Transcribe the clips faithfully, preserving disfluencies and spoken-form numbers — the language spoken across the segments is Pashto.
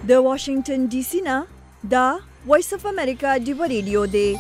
د واشنگټن ډي سي نه دا وایس اف امریکا ډیو ریډیو دی.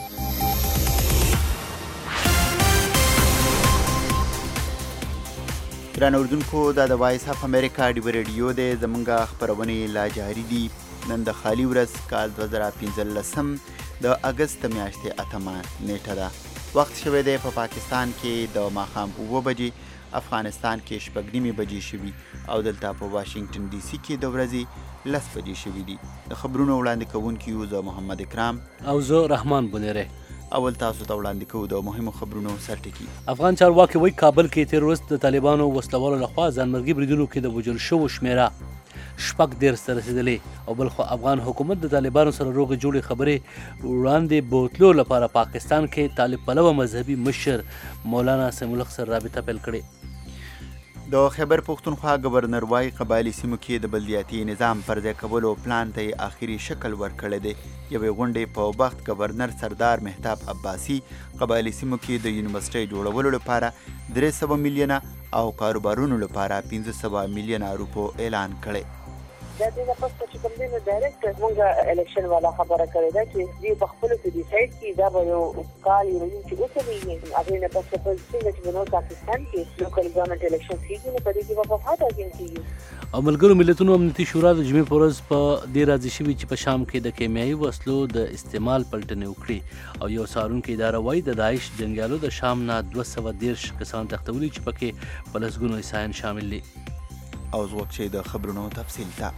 ګران اردوونکو دا د وایس اف امریکا ډیو ریډیو دی. زمونږ خپرونې لا جاري دي. نن د خالي ورځ کال دوه زره پنځلسم د اګست میاشتې اتمه نیټه ده. وخت شوی دی په پاکستان کې د ماښام اوه بجې، افغانستان کې شپږ نیمې بجې شوي او دلته په واشنگټن ډي سي کې د ورځې لس بجې شوي دي. د خبرونو وړاندې کوونکي یو زه محمد اکرام او زه رحمان بنیره. اول تاسو ته وړاندې کوو د مهمو خبرونو سرټکي. افغان چارواکي وایي کابل کې تېر ورځ د طالبانو وسلوالو لخوا ځانمرګي بریدونو کې د وژل شوو شمېره شپږ دېرش ته رسېدلې او بلخوا افغان حکومت د طالبانو سره روغې جوړې خبرې وړاندې بوتلو لپاره پاکستان کې طالب پلوه مذهبي مشر مولانا سمیع الحق سره رابطه پیل کړې. د خیبر پښتونخوا گورنر وايي قبایلي سیمو کې د بلدیاتي نظام پر ځای کولو پلان ته یې آخري شکل ورکړی دی. یوې غونډې په وخت گورنر سردار مهتاب عباسي قبایلي سیمو کې د یونیورسټۍ جوړولو لپاره درې سوه میلیونه او کاروبارونو لپاره پنځه سوه میلیونه روپو اعلان کړی. دا د پس چې کوم دی نو ډایرکټ موږ الیکشن والا خبره کړې ده چې دې په خپل کې ډیسایډ کړي دا به یو کال یو چې اوسېږي هغه نه پس په څنګه چې نو پاکستان کې لوکل ګورنمنت الیکشن کیږي نو په دې کې په فاده کېږي. او ملګرو ملتونو امنیتي شورا د جمعې په ورځ په دې راضي شوي چې په شام کې د کیمیاوي وسلو د استعمال پلټنې وکړي او یو څارونکي اداره وایي د داعش جنګیالو د شام نه دوه سوه دېرش کسان تښتولي چې پکې په لسګونو عیسایان شامل دي. او زوږ چې د خبرونو تفصیل ته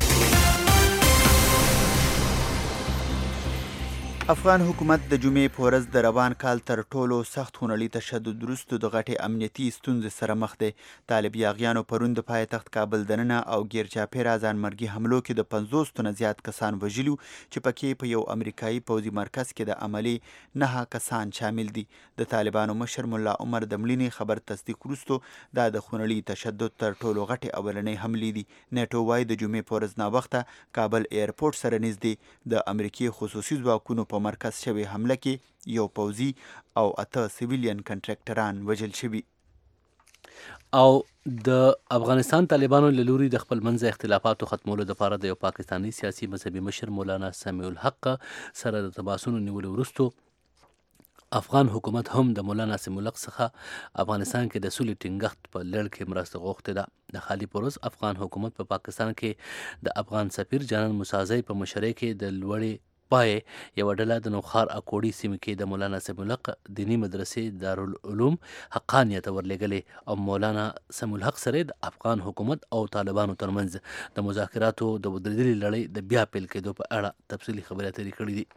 افغان حکومت د جمعې په ورځ د روان کال تر ټولو سخت خونړي تشدد وروسته د غټې امنیتي ستونزې سره مخ دی. طالب یاغیانو پرون د پایتخت کابل دننه او ګیر چاپیره ځانمرګي حملو کې د پنځوس تنه زیات کسان وژلي چې پکې په یو امریکایي پوځي مرکز کې د عملي نهه کسان شامل دي. د طالبانو مشر ملا عمر د مړینې خبر تصدیق وروسته دا د خونړي تشدد تر ټولو غټې اولنۍ حملې دي. نیټو وایي د جمعې په ورځ ناوخته کابل ایرپورټ سره نږدې د امریکې خصوصي ځواکونو په مرکز شوی حمله کې یو پوځي او اته سیویلین کنټراکټران وژل شوي. او د افغانستان طالبانو له لوري د خپل منځه اختلافاتو ختمولو لپاره د یو پاکستاني سیاسي مذهبي مشر مولانا سمیع الحق سره د تماسونو نیولو وروسته افغان حکومت هم د مولانا سمیع الحق څخه افغانستان کې د سولې ټینګښت په لړ کې مرسته غوښتې ده. د خالي په ورځ افغان حکومت په پا پاکستان کې د افغان سفیر جانان موسازی په مشرۍ کې د لوړې پای یوه ډله د نوخار اکوړي سیمې کې د مولانا سمیع الحق دیني مدرسې دارالعلوم حقانیه ته ورلېږلې او مولانا سمیع الحق سره د افغان حکومت او طالبانو ترمنځ د مذاکراتو د ودرېدلې لړۍ د بیا پیل کېدو په اړه تفصیلي خبرې اترې کړې دي.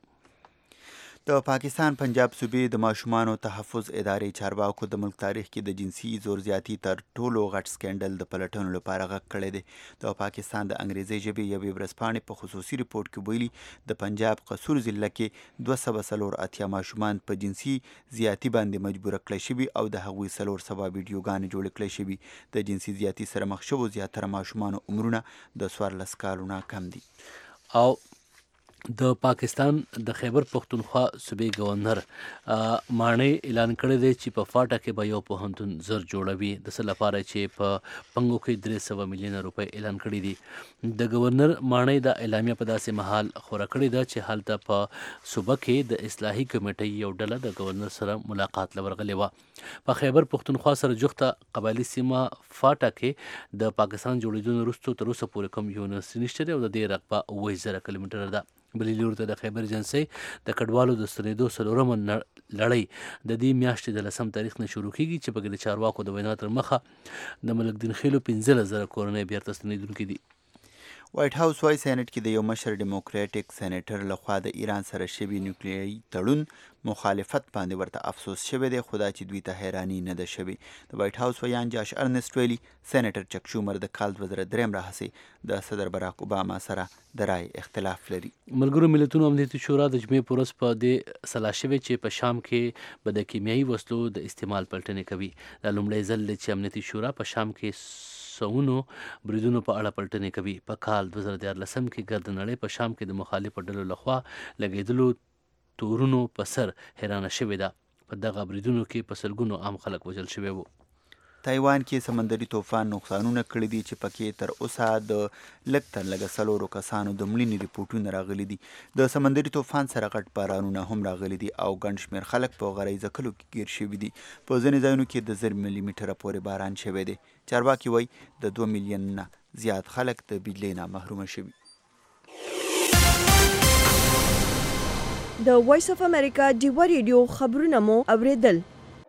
د پاکستان پنجاب صوبې د ماشومانو تحفظ ادارې چارواکو د ملک تاریخ کې د جنسي زور زیاتي تر ټولو غټ سکینډل د پلټنو لپاره غږ کړی دی. د پاکستان د انګریزي ژبې یوې ورځپاڼې په خصوصي ریپورټ کې ویلي د پنجاب قصور ضلع کې دوه سوه څلور اتیا ماشومان په جنسي زیاتي باندې مجبوره کړی شوي او د هغوی څلور سوه ویډیوګانې جوړې کړی شوي. د جنسي زیاتي سره مخ شوو زیاتره ماشومانو عمرونه د څوارلس کالو نه کم دي. او د پاکستان د خیبر پښتونخوا صوبې گورنر ماڼۍ اعلان کړی دی چې په فاټا کې به یو پوهنتون زر جوړوي د څه لپاره چې په پنګو کې درې سوه میلیونه روپۍ اعلان کړي دي. د گورنر ماڼۍ دا اعلامیه په داسې مهال خوره کړې ده چې هلته په صوبه کې د اصلاحي کمیټۍ یو ډله د گورنر سره ملاقات له ورغلې وه. په خیبر پښتونخوا سره جوخته قبایلي سیمه فاټا کې د پاکستان جوړېدو نه وروسته تر اوسه پورې کوم یونیورسټي نشته دی او د دې رقبه اووه زره کیلومتره ده. بلې لوري ته د خیبر ایجنسۍ د کډوالو د ستنېدو څلورمه لړۍ د دې میاشتې د لسم تاریخ نه شروع کېږي چې پکې د چارواکو د وینا تر مخه د ملک دین خیلو پنځلس زره کورنۍ بیرته ستنېدونکي دي. وایټ هاوس وايي سینټ کې د یو مشر ډیموکراټیک سینیټر لخوا د ایران سره شوي نیوکلیري تړون مخالفت باندې ورته افسوس شوی دی، خو دا چې دوی ته حیراني نه ده شوې. د وایټ هاوس ویان جاش ارنسټ ویلي سینیټر چک شومر د کال دوه زره درېیم راهیسې د صدر براک اوباما سره د رای اختلاف لري. ملګرو ملتونو امنیتي شورا د جمعې په ورځ په دې سلا شوې چې په شام کې به د کیمیاوي وسلو د استعمال پلټنې کوي. دا لومړی ځل دی چې امنیتي شورا په شام کې سوونو بریدونو په اړه پلټنې کوي. په کال دوه زره دیارلسم کې ګرد نړۍ په شام کې د مخالفو ډلو لخوا لګېدلو تورونو په سر حیرانه شوې ده. په دغه بریدونو کې په سلګونو عام خلک وژل شوي وو. تایوان کې سمندري طوفان نقصانونه کړي دي چې پکې تر اوسه د لږ تر لږه څلورو کسانو د مړینې ریپورټونه راغلي دي. د سمندري طوفان سره غټ بارانونه هم راغلي دي او ګڼ شمېر خلک په غریزه کلو کې ګیر شوي دي. په ځینې ځایونو کې د زر ملي میټره پورې باران شوی دی. چارواکي وایي د دوه میلیون نه زیات خلک د بجلۍ نه محرومه شوي. د وایس اف امریکا ډیوه ریډیو خبرونه مو اوریدل.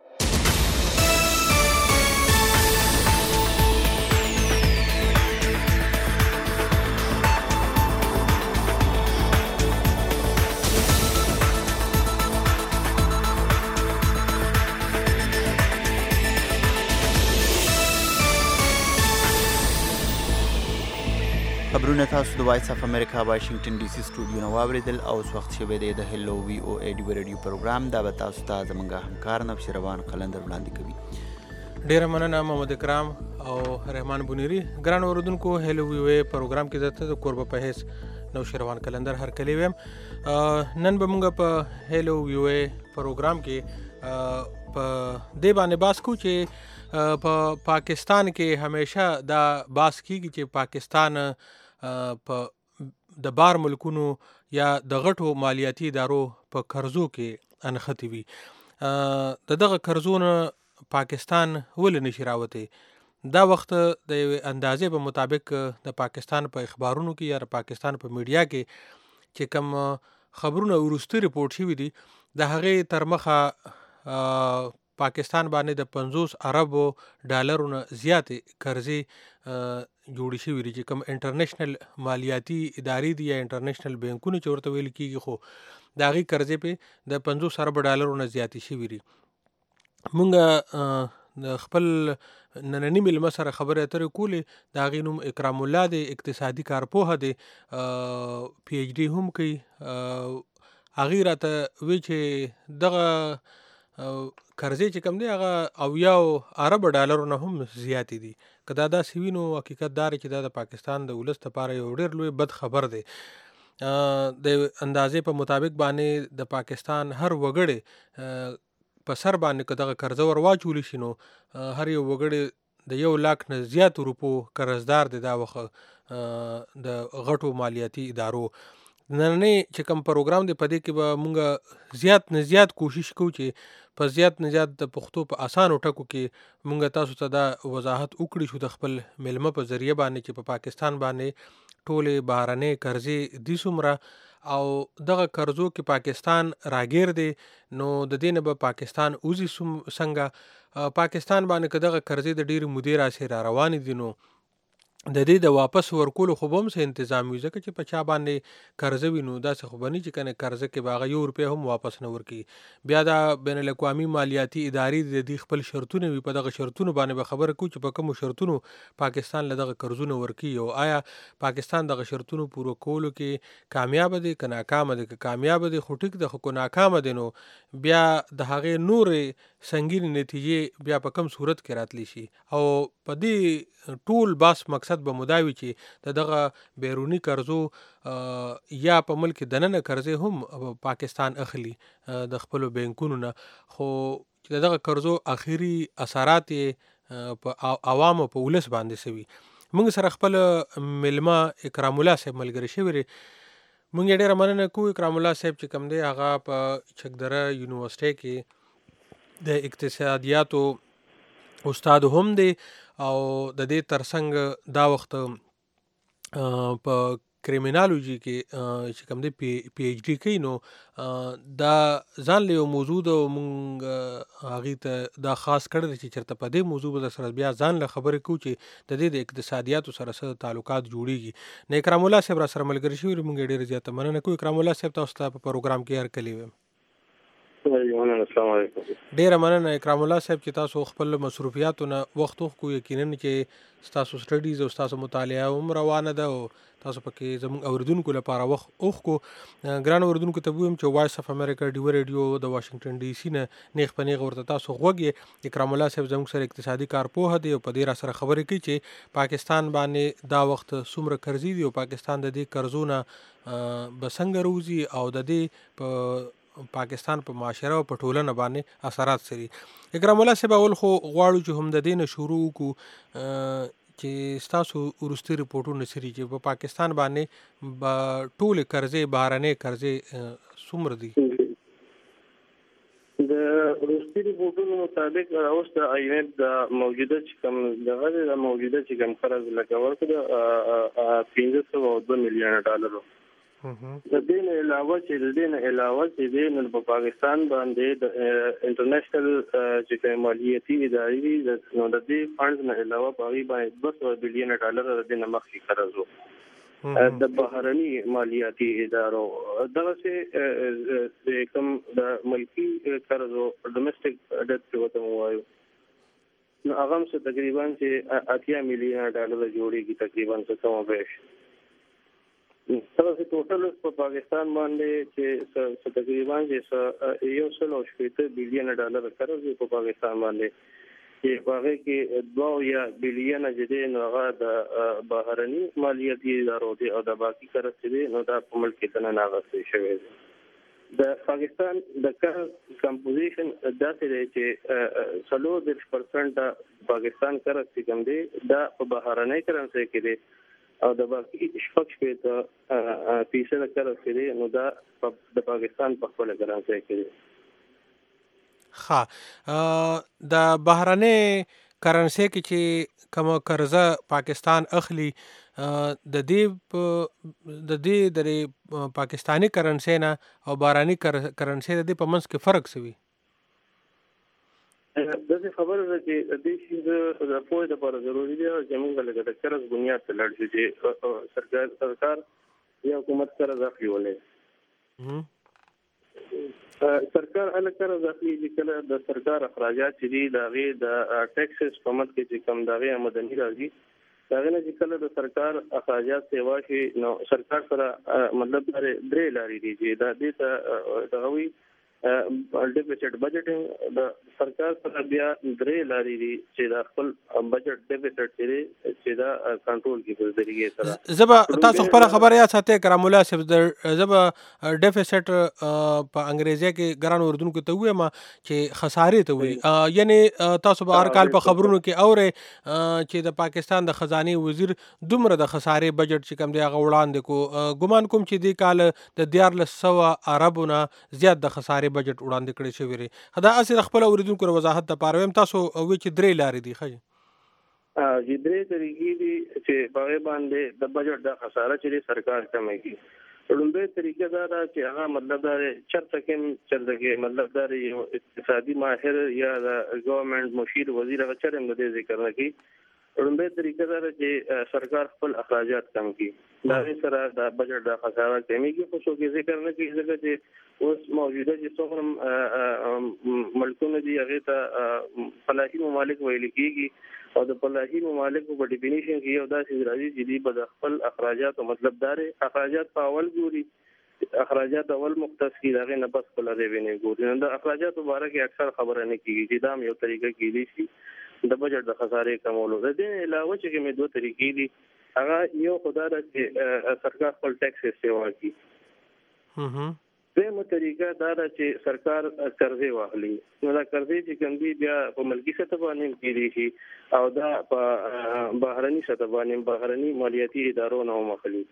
خبرونه تاسو د وایس اف امریکا واشنگټن ډي سي سټوډیو نه واوریدل او اوس وخت شوی دی د هلو وی او ای ډیوه ریډیو پروګرام. دا به تاسو ته زموږ همکار نبشروان قلندر وړاندې کوي. ډیره مننه محمد اکرام او رحمان بنيري. ګران اوریدونکو هلو وی او ای پروګرام کې درته د قربه په هیڅ نوشروان قلندر هرکلی ویم. نن به موږ په هلو وی او ای پروګرام کې په دې باندې باس کو چې په پاکستان کې همیشه دا باس کیږي چې پاکستان په د بار ملکونو یا د غټو مالیاتي ادارو په قرضو کې انختی وي. د دغه قرضونه پاکستان ولې نشي راوتی؟ دا وخت د اندازې په مطابق د پاکستان په اخبارونو کې یا د پاکستان په میډیا کې چې کوم خبرونه وروستي ریپورت شوي دي د هغې تر مخه پاکستان باندې د پنځوس اربو ډالرو نه زیاتې قرضې جوړې شوي دي چې کوم انټرنیشنل مالیاتي ادارې دي یا انټرنیشنل بینکونه چې ورته ویل کېږي، خو د هغې قرضې پې د پنځوس اربو ډالرو نه زیاتې شوي دي. مونږ د خپل ننني مېلمه سره خبرې اترې کولې. د هغې نوم اکرام الله دی، اقتصادي کارپوهه دی، پی ایچ ډي هم کوي. هغې راته وی چې دغه قرضې چې کوم دی هغه اویاو اربو ډالرو نه هم زیاتې دي. که دا داسې وي نو حقیقت دا چې دا د پاکستان د ولس لپاره یو ډېر لوی بد خبر دی. د اندازې په مطابق باندې د پاکستان هر وګړی په سر باندې که دغه قرضه ور واچولی شي نو هر یو وګړی د یو لاک نه زیاتو روپو قرضدار دی دا وخت د غټو مالیاتي ادارو. نننی چې کوم پروګرام دی په دې کې به مونږ زیات نه زیات کوشش کوو چې په زیات نه زیات د پښتو په اسانو ټکو کې مونږ تاسو ته دا وضاحت وکړي شو د خپل مېلمه په ذریعه باندې چې په پا پاکستان باندې ټولې بهرنۍ قرضې دي څومره او دغه قرضو کې پاکستان راګیر دی نو د دې نه به پاکستان اوزي څنګه. پاکستان باندې که دغه قرضې د ډېرې مودې راسې را روانې دي نو د دې د واپس ورکولو خو به هم څه انتظام وي، ځکه چې په چا باندې قرضه وي نو داسې خو به نه چې کنه قرضه کې به هغه یو روپۍ هم واپس نه ورکوي. بیا دا بین الاقوامي مالیاتي ادارې د دې خپل شرطونه وي، په دغه شرطونو باندې به خبره کوو چې په کومو شرطونو پاکستان له دغه قرضونه ورکوي او آیا پاکستان دغه شرطونو پوره کولو کې کامیابه دی که ناکامه دی. که کامیابه دی خو ټیک ده، خو که ناکامه دی نو بیا د هغې نورې سنګینې نتیجې بیا په کم صورت کې راتلی شي. او په دې ټول باس مقصد به مداوي چې د دغه بیرونی قرضو یا په ملک دننه قرضې هم پاکستان اخلي د خپلو بینکونو نه، خو چې د دغه قرضو اخري اثرات په عوامو په ولس باندې سوي. موږ سره خپل مېلمه اکرام الله صاحب ملګری شوي دی. موږ یې ډېره مننه کوو. اکرام الله صاحب چې کوم دی هغه په چکدره یونیورسټۍ کې د اقتصادیاتو استاد هم دی او د دې ترڅنګ دا وخت په کریمینالوجي کې چې کوم دی پی ایچ ډي کوي نو دا ځان له یو موضوع د مونږ هغې ته دا خاص کړی دی چې چېرته په دې موضوع به در سره بیا ځان له خبرې کوو چې د دې د اقتصادیاتو سره څه تعلقات جوړېږي. نو اکرام الله صاحب را سره ملګري شوي مونږ یې ډېره زیاته مننه کوو. اکرام الله صاحب تاسو ته په پروګرام کې هرکلی ویم. ډیره مننه اکرام الله صاحب چې تاسو خپل مصروفیاتو نه وخت وکړو. یقینا چې ستاسو سټډیز او ستاسو مطالعه هم روانه ده او تاسو پکې زموږ اوریدونکو لپاره وخت وکړو. ګران اوریدونکو ته وایم چې وایس اف امریکا ډیوه ریډیو د واشنگټن ډي سي نه نیغ په نیغ ورته تاسو غوږ یې. اکرام الله صاحب زموږ سره اقتصادي کارپوهه دی او په دې را سره خبرې کوي چې پاکستان باندې دا وخت څومره قرضې دي او پاکستان د دې قرضونه به څنګه روزي او د دې په پاکستان په معاشره او په ټولنه باندې اثرات سري. اکرام الله صاحب اول خو غواړو چې هم د دې نه شروع وکړو چې ستاسو وروستي رپورټونه سري چې په پاکستان باندې به ټولې قرضې بهرنۍ قرضې څومره دي؟ د وروستي رپورټونو مطابق اوس د آی ایم اف د موجوده چې کوم دغه د موجوده چې کوم قرض لکه ورکړه پنځه سوه او دوه میلیونه ډالرو. د دې نه علاوه چې د دې نه علاوه چې د نن په پاکستان باندې د انټرنیشنل چې کوم مالیاتي ادارې نو د دې فانډز نه علاوه په هغه باندې دوه سوه میلیونه ډالر د دې نه مخکې قرض وو د بهرني مالیاتي ادارو. دغه چې د کوم د ملکی قرض او ډومېسټک ډیټ په وته وایو نو هغه هم څه تقریبا چې اتیا میلیونه ډالر جوړیږي تقریبا څه کوم بیش. څه ټوټل په پاکستان باندې چې تقریبا چې یو سل او شپږ بلین ډالر قرض په پاکستان باندې چې هغه کې دوه یا بلین جدي نو هغه د بهرني مالیاتي ادارو دي او د باقي قرض دي نو دا په ملک کې نه ناغستې شوی دی. د پاکستان د قرض کمپوزیشن داسې دی چې څلور دېرش پرسنټ پاکستان قرض چې کوم دی دا په بهرنۍ کرنسۍ کې دی او د باقي شپږ شپېته فیصده قرض چې دی نو دا د پاکستان په خپله کرنسۍ کې دی. ښه د بهرنۍ کرنسۍ کې چې کومه قرضه پاکستان اخلي د دې د دې د پاکستاني کرنسۍ نه او بهرني کرنسۍ د دې په منځ کې فرق څه وي؟ داسې خبره ده چې د دې شي د پوهې لپاره ضروري دی چې موږ لکه د قرض بنیاد ته لاړ شو چې سرکار سرکار یا حکومت قرض اخلي ولې سرکار هله قرض اخلي چې کله د سرکار اخراجات چې دي د هغې د ټیکسز په مد کې چې کوم د هغې آمدني راځي د هغې نه چې کله د سرکار اخراجات سیوا شي نو سرکار سره مطلب درې لارې دي چې دا دې ته دغه وي ډیفیسټ بجټینګ د سرکار سره بیا درې لارې دي چې د خپل بجټ ډیفیسټ چې چې دا کنټرول کې په ذریعه سره. زه به تاسو خپله خبره یاد ساتئ کرام الله صاحب. زه به ډیفیسټ په انګریزي کې ګرانو اردوونکو ته ووایم چې خسارې ته وایي. یعنې تاسو به هر کال په خبرونو کې اورئ چې د پاکستان د خزانې وزیر دومره د خسارې بجټ چې کوم دی هغه وړاندې کو. ګمان کوم چې دې کال د دیارلس سوه اربو نه زیات د خسارې بجټ وړاندې کړی شوی دی. دا هسې د خپلو اورېدونکو د وضاحت دپاره وایم تاسو وایي چې درې لارې دي. ښه جی درې طریقې دي چې په هغې باندې د بجټ دا خساره چې دی سرکار کمی کړي. لومړۍ طریقه دا ده چې هغه مطلب دا دی چېرته کې چېرته کې مطلب دا دی یو اقتصادي ماهر یا د ګورنمنټ مشیر وزیر هغه چېرې هم د دې ذکر نه کوي. لومړۍ طریقه دا ده چې سرکار خپل اخراجات کم کړي د هغې سره د بجټ دا خساره کمیږي. خو څوک ذکر نه کوي ځکه چې اوس موجوده چې څومره ملکونه دي هغې ته فلاحي ممالک ویل کېږي او د فلاحي ممالکو په ډیفینیشن کې یو داسې راځي چې دوی به د خپل اخراجاتو مطلب دا دی اخراجات په اول ګوري اخراجات اول مختص کړي د هغې نه بس خپله ریونیو ګوري. نو د اخراجاتو باره کې اکثر خبره نه کېږي چې دا هم یو طریقه کېدی شي د بجټ د خسارې کمولو. د دې علاوه چې کومې دوه طریقې دي هغه یو خو دا ده چې سرکار خپل ټیکس استعمال کړي. دویمه طریقه دا ده چې سرکار قرضې واخلي. نو دا قرضې چې کوم دي بیا په ملکي سطح باندې هم کېدی شي او دا په بهرني سطح باندې بهرني مالیاتي ادارو نه هم اخلي.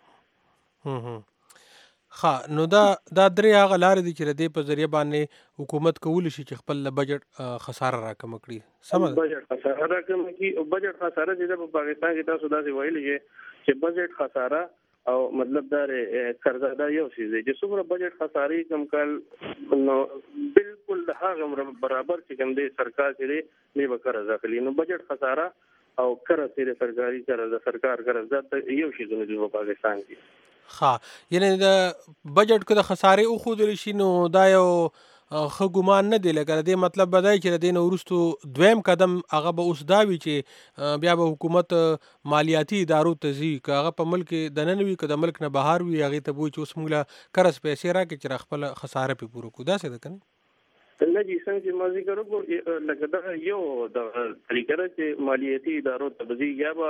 ښه نو دا دا درې هغه لارې دي چې د دې په ذریعه باندې حکومت کولی شي چې خپل بجټ خساره راکمه کړي. سمه ده بجټ خساره راکمه کړي او بجټ خساره چې ده په پاکستان کې تاسو داسې ویلي چې بجټ خساره او مطلب دا قرضه دا یو څیز دی چې څومره بجټ خسارې کم کال نو بالکل د هغه برابر چې کوم دی سرکار چې دی نه به قرض اخلي. نو بجټ خساره او قرض چې د سرکاري قرض د سرکار قرض دا یو شیزونه دي په پاکستان کې. ښه یعنې د بجټ که د خسارې وښودلی شي نو دا یو ښه ګمان نه دی. لکه د دې مطلب به دا چې د دې نه وروستو دویم قدم هغه به اوس دا وي چې بیا به حکومت مالیاتي ادارو ته ځي که هغه په ملک دننه وي که د ملک نه بهر وي هغې ته به وایي چې اوس موږ له قرض پیسې راکړي چې را خپله خساره پرې پوره کړو. داسې ده که نه؟ نه جی څنګه چې ما ذکر وکړو لکه دغه یو دغه طریقه ده چې مالیاتي ادارو ته به ځي یا به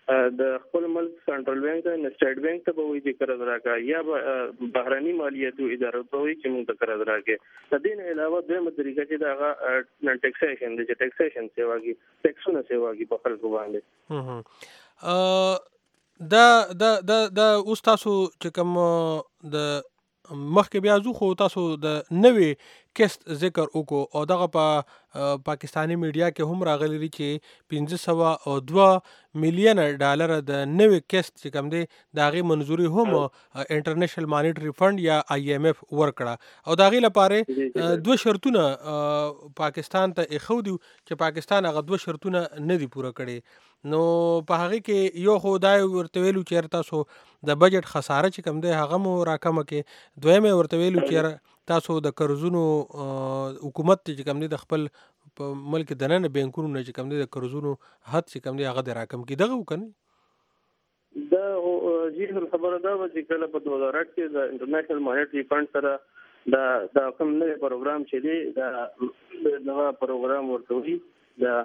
د خپل ملک سنټرل بانک ته سټیټ بانک ته به وایي چې قرض راکړه یا به بهرني مالیاتو ادارو ته وایي چې موږ ته قرض راکړي. د دې نه علاوه دویمه طریقه چې د هغه ټیکسیشن دی چې ټیکسیشن سیواږي ټیکسونه سیواږي په خلکو باندې. دا دا دا دا اوس تاسو چې کوم د مخکې بیا ځو خو تاسو د نوې کیست ذکر وکړو او دغه په پاکستاني میډیا کې هم راغلی دی چې پنځه سوه او دوه میلیونه ډالر د نوې کیست چې کوم دی د هغې منظوري هم انټرنیشنل مانیټري فنډ یا آی ایم ایف ورکړه او د هغې لپاره دوه شرطونه پاکستان ته ایښودي چې پاکستان هغه دوه شرطونه نه دي پوره کړي. نو په هغې کې یو خو دا ورته ویلو چې تاسو د بجټ خساره چې کوم دی هغه مو راکمه کې، دویم یې ورته ویلو چې تاسو د قرضونو حکومت چې کوم دی د خپل په ملک دننه بینکونو نه چې کوم دی د قرضونو حد چې کوم دی هغه د راکم کې دغه وکنه. دا جی خبره دا و چې کله په دوه هزار اټ کې د انټرنیشنل مانیټري فنډ سره دا دا کوم نوی پروګرام چې دی دا نوی پروګرام ورته وي دا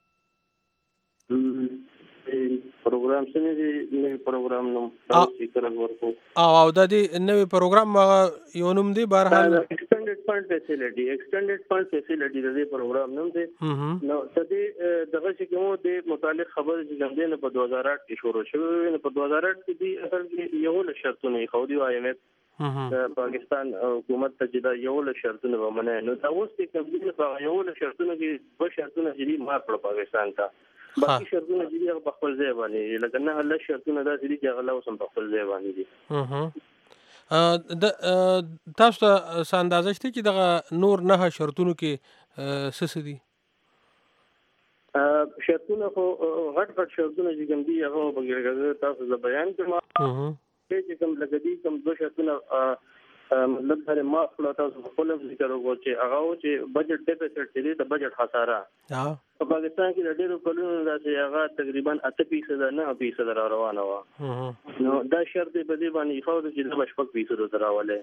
پروګرام څنګه دی نوی پروګرام نوم تاسو قرض ورکو او د دې نوی پروګرام یو نوم دی بهرحال ایکسټینډډ فنډ فیسیلیټي ایکسټینډډ فنډ فیسیلیټي د دې پروګرام نوم دی. نو د دې دغه چې کوم د متعلق خبر چې کوم دی په دوه هزار اټ کې شروع شوی نو په دوه هزار اټ کې دی اصل کې یو له شرطونه خو دی آی ایم ایف د پاکستان حکومت ته چې دا یو له شرطونه ومنه نو دا اوس کې کوم دی په یو له شرطونه کې به شرطونه چې ما پر پاکستان ته باقي شرطونه چې هغه په خپل ځای باندې لکه نه الله شرطونه دا چې هغه لا اوس په خپل ځای باندې دي. د تاسو ته اندازه شته چې دغه نور نه شرطونو کې څه څه دي؟ شرطونه خو غټ غټ شرطونه چې کوم دي هغه بغیر تاسو ز بیان کوم چې کوم لکه دي کوم دوه شرطونه مطلب دا ما خپل تاسو خپل ذکر وکړو چې هغه چې بجټ ډیفیسټ دی د بجټ خساره په پاکستان کې د ډیرو کلونو راځي هغه تقریبا اته فیصد نه فیصد را روانه و. نو دا شرط به دې باندې خو چې د شپږ فیصد راواله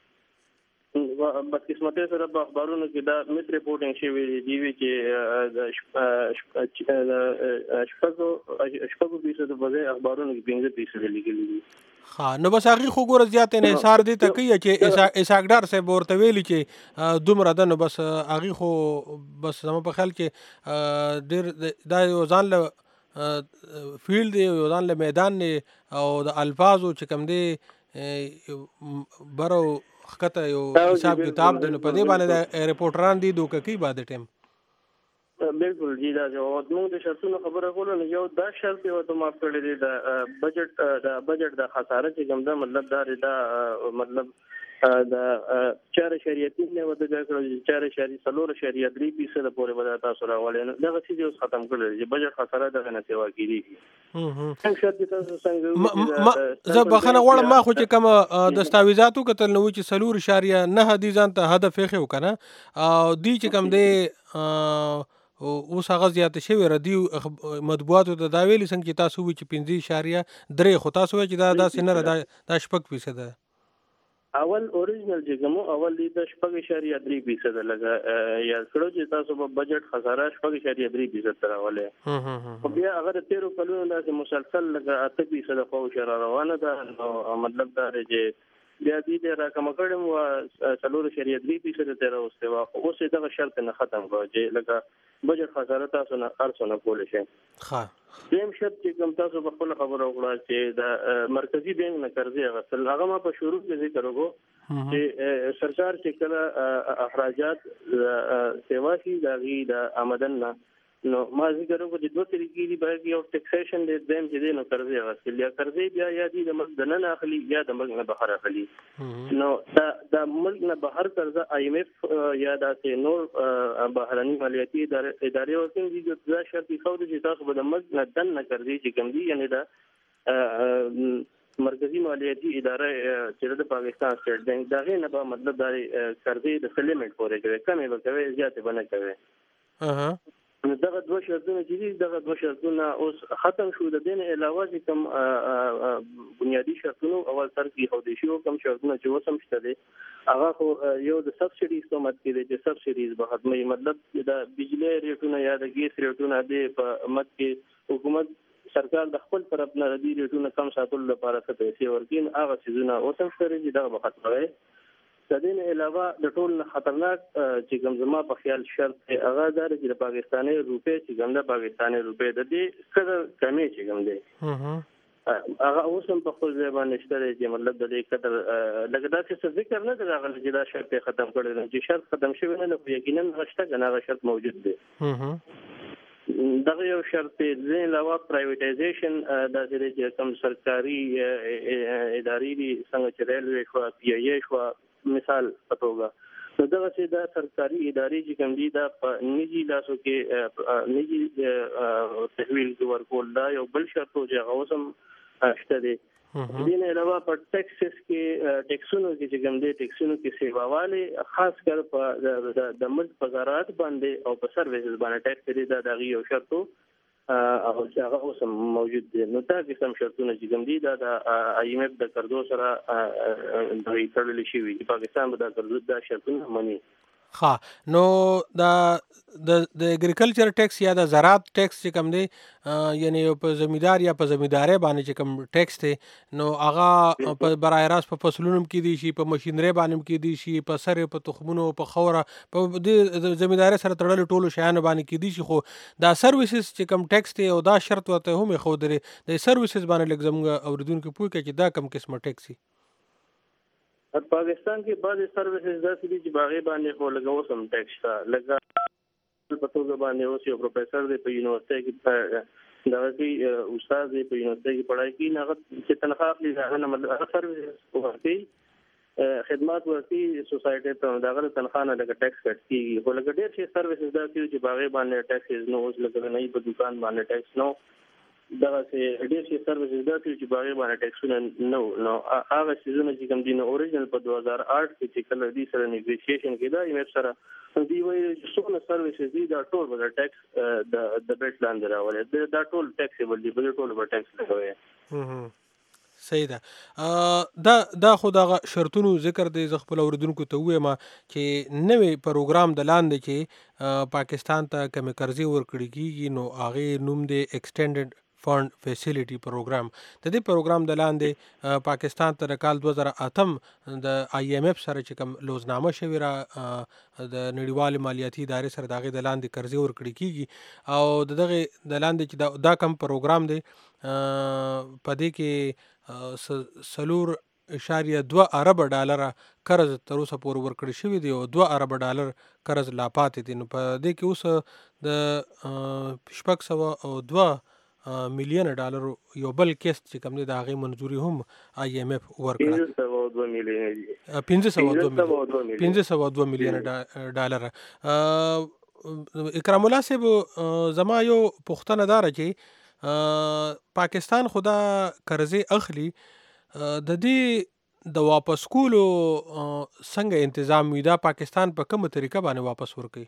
بس قسمته سره په اخبارونو کې دا میټ ریپورټینګ شوی دی وی چې شپږ شپږ فیصد په ځای اخبارونو کې پنځه فیصد لیکلي دي. ها نو بس هغه خو ګور زیات انحصار دي ته کوي چې اساګدار سه ورته ویلي چې دومره ده نو بس هغه خو بس زمو په خیال کې ډیر دا ځان له فیلډ دی ځان له میدان نه او د الفاظو چې کوم دی برو خطه یو حساب کتاب د په دې باندې ریپورټران دي دوه کوي بعد ټیم بالکل جی دا جو موږ د شرطونو خبره کوله نو یو دا شرط یو ته معاف کړی دی د بجټ د بجټ د خساره چې کوم دا مطلب دا دا مطلب د چار شریعتي نه وته دا کړو چار شری څلور شریعت لري پیسه د پورې ودا تاسو راولې نو دا څه یو ختم کړل چې بجټ خساره دغه نه سیوا کیږي. څنګه شرط تاسو څنګه زه بخنه غواړم ما خو چې کوم دستاویزاتو کتل نو چې څلور شریعه نه هدي ځان ته هدف یې خو کنه او دی چې کوم دی اوس هغه زیات شوی ردی مطبوعاتو ته دا ویلي څنګه چې تاسو وی چې پنځه اشاریه درې خو تاسو وی چې دا داسې نه ده دا شپږ فیصد ده اول اوریجنل چې کوم اول دی د شپږ اشاریه درې فیصد لګا یا کړو چې تاسو په بجټ خساره شپږ اشاریه درې فیصد تر راولې خو بیا هغه تیرو کلونو داسې مسلسل لګا اته فیصد خو شر روانه ده نو مطلب دا دی چې بیا دې راکم کړم او څلور شریعت درې فیصد تر اوسه وا اوس دغه شرط نه ختم کړو چې لکه بجټ خساره تاسو نه ارسونه کول شي. ها دیم شرط چې کوم تاسو په خپل خبره وکړه چې د مرکزی بانک نه قرضې غسل هغه ما په شروع کې ذکر وکړو چې سرکار چې کله اخراجات سیوا شي دغه د آمدن نه نو ما ذکر وکړو چې دوه طریقې دي باید یو ټیکسیشن دې دیم چې دې نو قرضې غسل یا قرضې بیا یا دې د ملک نه اخلي یا د ملک نه بهر اخلي. نو دا د ملک نه بهر قرضه آی ایم ایف یا د نور بهرني مالیاتي ادارې ورته دي چې دا شرط خو دې تاسو به د ملک نه دن نه قرضې چې کوم دي یعنی دا مرکزی مالیاتي اداره چې د پاکستان سټیټ بانک دغه نه به مطلب دا قرضې د لیمټ پورې کوي کمې به کوي زیاتې به نه کوي. اها دغه دوه شرطونه چې دي دغه دوه شرطونه اوس ختم شو د دین علاوه چې کوم بنیادی شرطونه اول سر کې خو دي شو کوم شرطونه چې وسم شته دي هغه خو یو د سبسایډیز په مت کې دي چې سبسایډیز به ختمي مطلب د بجلی ریټونه یا د ګیس ریټونه دي په مت کې حکومت سرکار د خپل طرف نه د دې ریټونو کم ساتلو لپاره څه پیسې ورکړي هغه څیزونه اوس هم شته چې دغه به ختموي. د دې نه علاوه د ټول نه خطرناک چې کوم زما په خیال شرط دی هغه دا چې د پاکستاني روپۍ چې کوم د پاکستاني روپۍ د دې قدر کمی چې کوم دی هغه اوس هم په خپل ځای باندې شته چې مطلب د دې قدر لکه داسې څه ذکر نه دی راغلی چې دا شرط ختم کړی دی. چې شرط ختم شوی نه نو یقینا هغه شته که نه هغه شرط موجود دی. دغه یو شرط دی. د دې علاوه پرایویټایزیشن داسې دی چې کوم سرکاري ادارې دي څنګه چې ریلوې شوه پی ای ای شوه مثال په توګه نو دغه چې دا سرکاري ادارې چې کوم دي دا په نجي لاسو کې نجي تحویل ورکول دا یو بل شرط و چې هغه اوس هم شته دی. دې نه علاوه په ټیکسس کې ټیکسونو کې چې کوم دی ټیکسونو کې سیواواله خاص کر په د ملک په زراعت باندې او په سرویسز باندې ټیکس لري دا دغه یو شرط او هغه اوس موجود دي. نو دا قسم شرطونه چې کوم دي دا د آی ایم ایف د قرضو سره د تړل شي وي چې پاکستان به دا قرض دا شرطونه مني. ها نو دا د د اګریکلچر ټیکس یا د زراعت ټیکس چې کوم دی یعنی په زمیندار یا په زمیندارۍ باندې چې کوم ټیکس دی نو هغه په برای راست په فصلونو کې دی شي په ماشینري باندې کې دی شي په سر په تخمونو په خوره په د زمیندارۍ سره تړل ټولو شیانو باندې کې دی شي. خو دا سرویسز چې کوم ټیکس دی او دا شرط ورته هم خو درې د سرویسز باندې لږ زموږ اوریدونکو پوه کې چې دا کم قسمه ټیکس دی. پاکستان کې بعض سرویسز داسې دي چې باغې باندې خو لګو سم ټیکس تا لګا په توګه باندې اوس یو پروفیسور دی په یونیورسيټي کې دا چې استاد دی په یونیورسيټي کې پڑھائی کوي هغه چې تنخواه اخلي هغه مطلب هغه سرویس ورکوي خدمات ورکوي سوسایټي ته دغه تنخواه نه لګ ټیکس کټ کیږي. خو لګ ډېر شي سرویسز داسې چې باغې باندې ټیکس نو اوس لګ نه په دکان باندې ټیکس نو دغه چې ډېر شي سرویسز داسې چې باغې باندې ټیکسونه نو نو هغه سیزونه چې کوم دي نو اوریجنل په دوه هزار آټ کې چې کله دې سره نیګوسییشن کې دا ایم ایف سره دی وایي چې څونه سرویسز دي دا ټول به ټیکس د د بیت لاندې راولي دا ټول ټیکسیبل دي به ټول به ټیکس لګوي. صحیح ده. دا دا خو دغه شرطونو ذکر دی زه خپل اوریدونکو ته وایم چې نوې پروګرام د لاندې چې پاکستان ته کومې قرضې ورکړي کېږي نو هغې نوم دی ایکسټینډډ فنډ فیسیلیټي پروګرام. د دې پروګرام د لاندې پاکستان ته د کال دوه زره اتم د آی ایم ایف سره چې کوم لوزنامه شوې را د نړیوال مالیاتي ادارې سره د هغې د لاندې قرضې ورکړي کېږي او د دغې د لاندې چې دا کم پروګرام دی په دې کې څلور اشاریه دوه اربه ډالره قرض تر اوسه پورې ورکړی شوی دی او دوه اربه ډالر قرض لا پاتې دي. نو په دې کې اوس د شپږ سوه او دوه میلیون ډالر یو بل کیست چې کوم دی د هغې منظوري هم آی ایم ایف ورکړه پنځه سوه دوه میلیون ډالر. اکرام الله صاحب زما یو پوښتنه داره چې پاکستان خو دا قرضې اخلي د دې د واپس کولو څنګه انتظام وي دا پاکستان په کومه طریقه باندې واپس ورکوي؟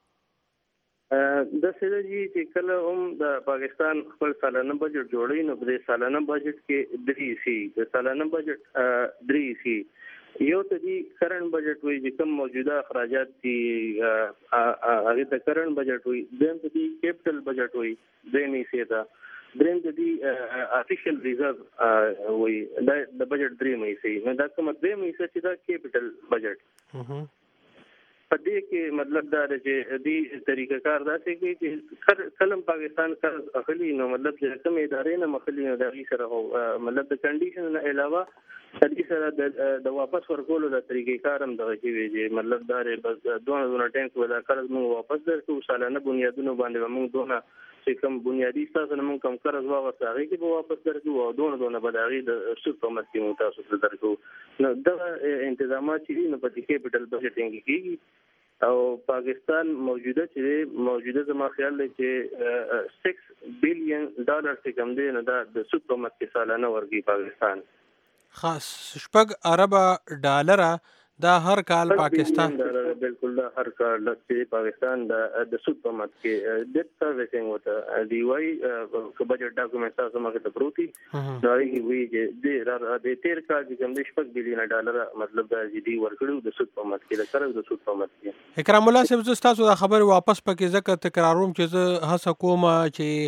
د سړي چې کله هم د پاکستان خپل سالانه بجټ جوړوي نو د سالانه بجټ کې درې سي د سالانه بجټ درې سي یو ته دی کرنٹ بجټ وي چې کوم موجوده اخراجات دي هغه ته کرنٹ بجټ وي دیم ته دی کیپټل بجټ وي درې سي دا دریم ته دی ارتفیشل ریزرو وي د بجټ درې مې سي نو دا کوم درې مې سي چې دا کیپټل بجټ په دې کې مطلب دا دی چې دې طریقه کار داسې کوي چې کلم پاکستان قرض اخلي نو مطلب چې کوم ادارې نه مخلي نو د هغې سره مطلب د کنډیشن نه علاوه د دې سره د واپس ورکولو د طریقې کار هم دغه شوی چې مطلب دا دی بس دونه دونه ټینک به دا قرض موږ واپس درکړو سالانه بنیادونو باندې به موږ دونه چې کوم بنیادي ستاسو نه موږ کوم قرض واغسته هغې کې به واپس درکړو او دونه دونه به د هغې د سود په مت کې موږ تاسو ته درکړو. نو دغه انتظامات چې دي نو په دې کیپټل بجټینګ کېږي او پاکستان موجوده چې موجوده زما خیال دی چې سکس بلین ډالر چې کوم دی نو دا د سود په مت کې سالانه ورکوي پاکستان. خاص شپږ اربه ډالره دا هر کال پاکستان بالکل دا هر کال د پاکستان د سود په مت کې د سرویسینګ وته دی وای که بجټ ډاکومنټ تاسو مګه ته پروتي دا یې وی چې د د تیر کال چې کوم د شپږ بلین ډالر مطلب دا چې دی ورکړو د سود په مت کې د قرض د سود په مت کې. اکرام الله صاحب زه تاسو دا خبر واپس پکې ځکه تکراروم چې زه هڅه کوم چې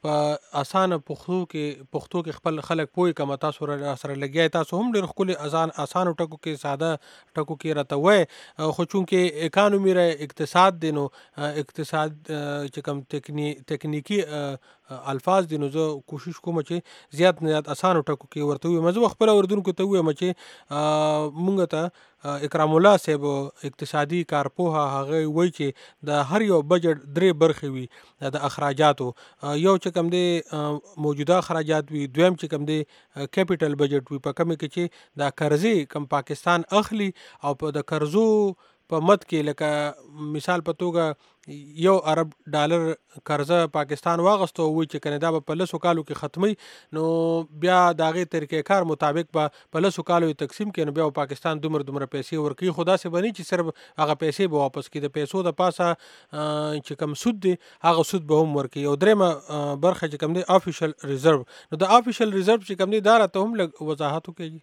په اسانه پښتو کې پښتو کې خپل خلک پوي کما تاسو سره لګیا تاسو هم ډېر خپل ازان اسانو ټکو کې ساده ټکو کې راته وای خو چونکې اکانومي را اقتصاد دینو اقتصاد چې کوم تکنی تکنیکی الفاظ دي نو زه کوشش کوم چې زیات نه زیات اسانو ټکو کې ورته وي مزه خپل اردوونکو ته وایم چې مونږ ته اکرام الله صاحب اقتصادي کارپوه هغه وایي چې د هر یو بجټ درې برخې وي د اخراجاتو یو چې کوم دی موجوده اخراجات وي دویم چې کوم دی کیپټل بجټ وي په کومه کې چې د قرضې کم پاکستان اخلي او په د قرضو په مد کې لکه مثال په توګه یو ارب ډالر قرضه پاکستان واغستو وی چې کنه دا په لسو کالو کې ختمي نو بیا داغه طریقې کار مطابق به په لسو کالو تقسیم کړي نو بیا پاکستان دومره دومره پیسې ورکړي خدا سي بني چې صرف هغه پیسې به واپس کړي د پیسو د پاسه چې کم سود دي هغه سود به هم ورکړي او درېمه برخه چې کم دي افیشل ریزرو نو د افیشل ریزرو چې کم دي دا راته هم لږ وضاحت وکړي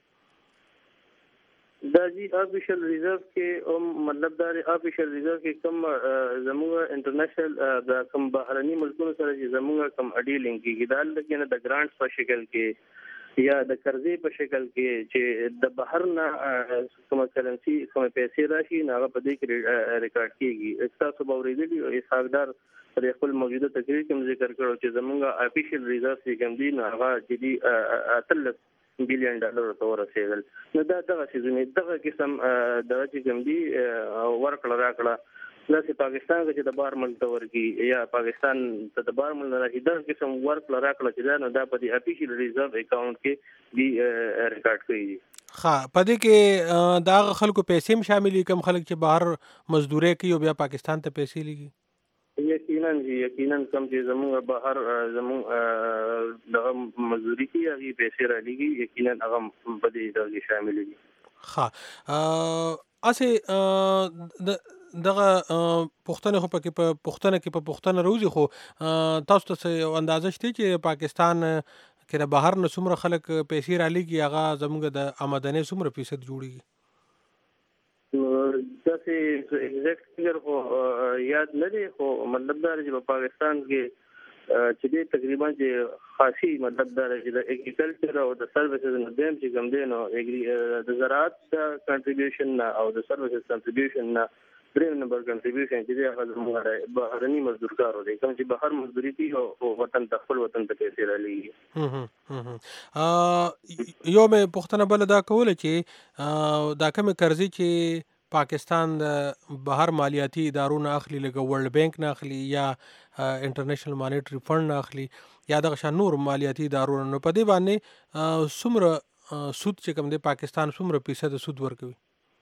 دا جی افیشل ریزرو کې هم مطلب دا افیشل ریزرو کې کوم زموږ انټرنیشنل د کوم بهرني ملکونو سره چې زموږ کوم اډی لینک کیږي دا لکه نه د ګرانټس په شکل کې یا د قرضې په شکل کې چې د بهر نه کوم کرنسي کوم پیسې راشي هغه په دې کې ریکارډ کیږي تاسو به ورېدلی او اسحاقدار پر خپل موجوده تقریر کې ذکر کړو چې زموږ افیشل ریزرو کې کوم دي نه هغه چې اتلس بلین ډالر ته ورسېدل نو دا دغه سيزونه دغه قسم د چې کوم دي ورکړه راکړه لکه پاکستان کې د بار ملک ورکی یا پاکستان ته د بار ملک راځي دغه قسم ورکړه راکړه چې دا نو دا په دې افیشل ریزرو اکاؤنٹ کې دی ریکارډ کړی ها پدې کې دا خلکو پیسې هم شاملې کم خلک چې بهر مزدوري کوي او بیا پاکستان ته پیسې لګي یقینا جی یقینا کم چې زموږ بهر زموږ دغه مزدوري کې هغه پیسې را لګي یقینا هغه په دې ډول شامل دي ها اسه دغه پښتنه خو پکې په پښتنه کې په پښتنه روزي خو تاسو ته یو اندازه شته چې پاکستان کې د بهر نه څومره خلک پیسې را لګي هغه زموږ د آمدنی څومره فیصد جوړیږي داسې ایگزیکټ فګر خو یاد نه دی خو مطلب دا چې په پاکستان کې چې دې تقریبا چې خاصي مطلب دا چې د اګریکلچر او د سروسز نه دیم چې کوم دی نو د زراعت کنټریبیوشن او د سروسز کنټریبیوشن نه دریم نمبر کنټریبیوشن چې دی هغه زموږ بهرني مزدور کار دی کوم چې بهر مزدوري کوي او وطن ته خپل وطن ته پیسې را لګي یو مې پښتنه بل دا کوله چې دا کوم قرضې چې پاکستان د بهر مالیاتي ادارو نه اخلي لکه ورلد بانک نه اخلي یا انټرنیشنل مانیټری فند نه اخلي یا د شان نور مالیاتي ادارو نه په دې باندې څومره سود چې کوم دی پاکستان څومره فیصد سود ورکوي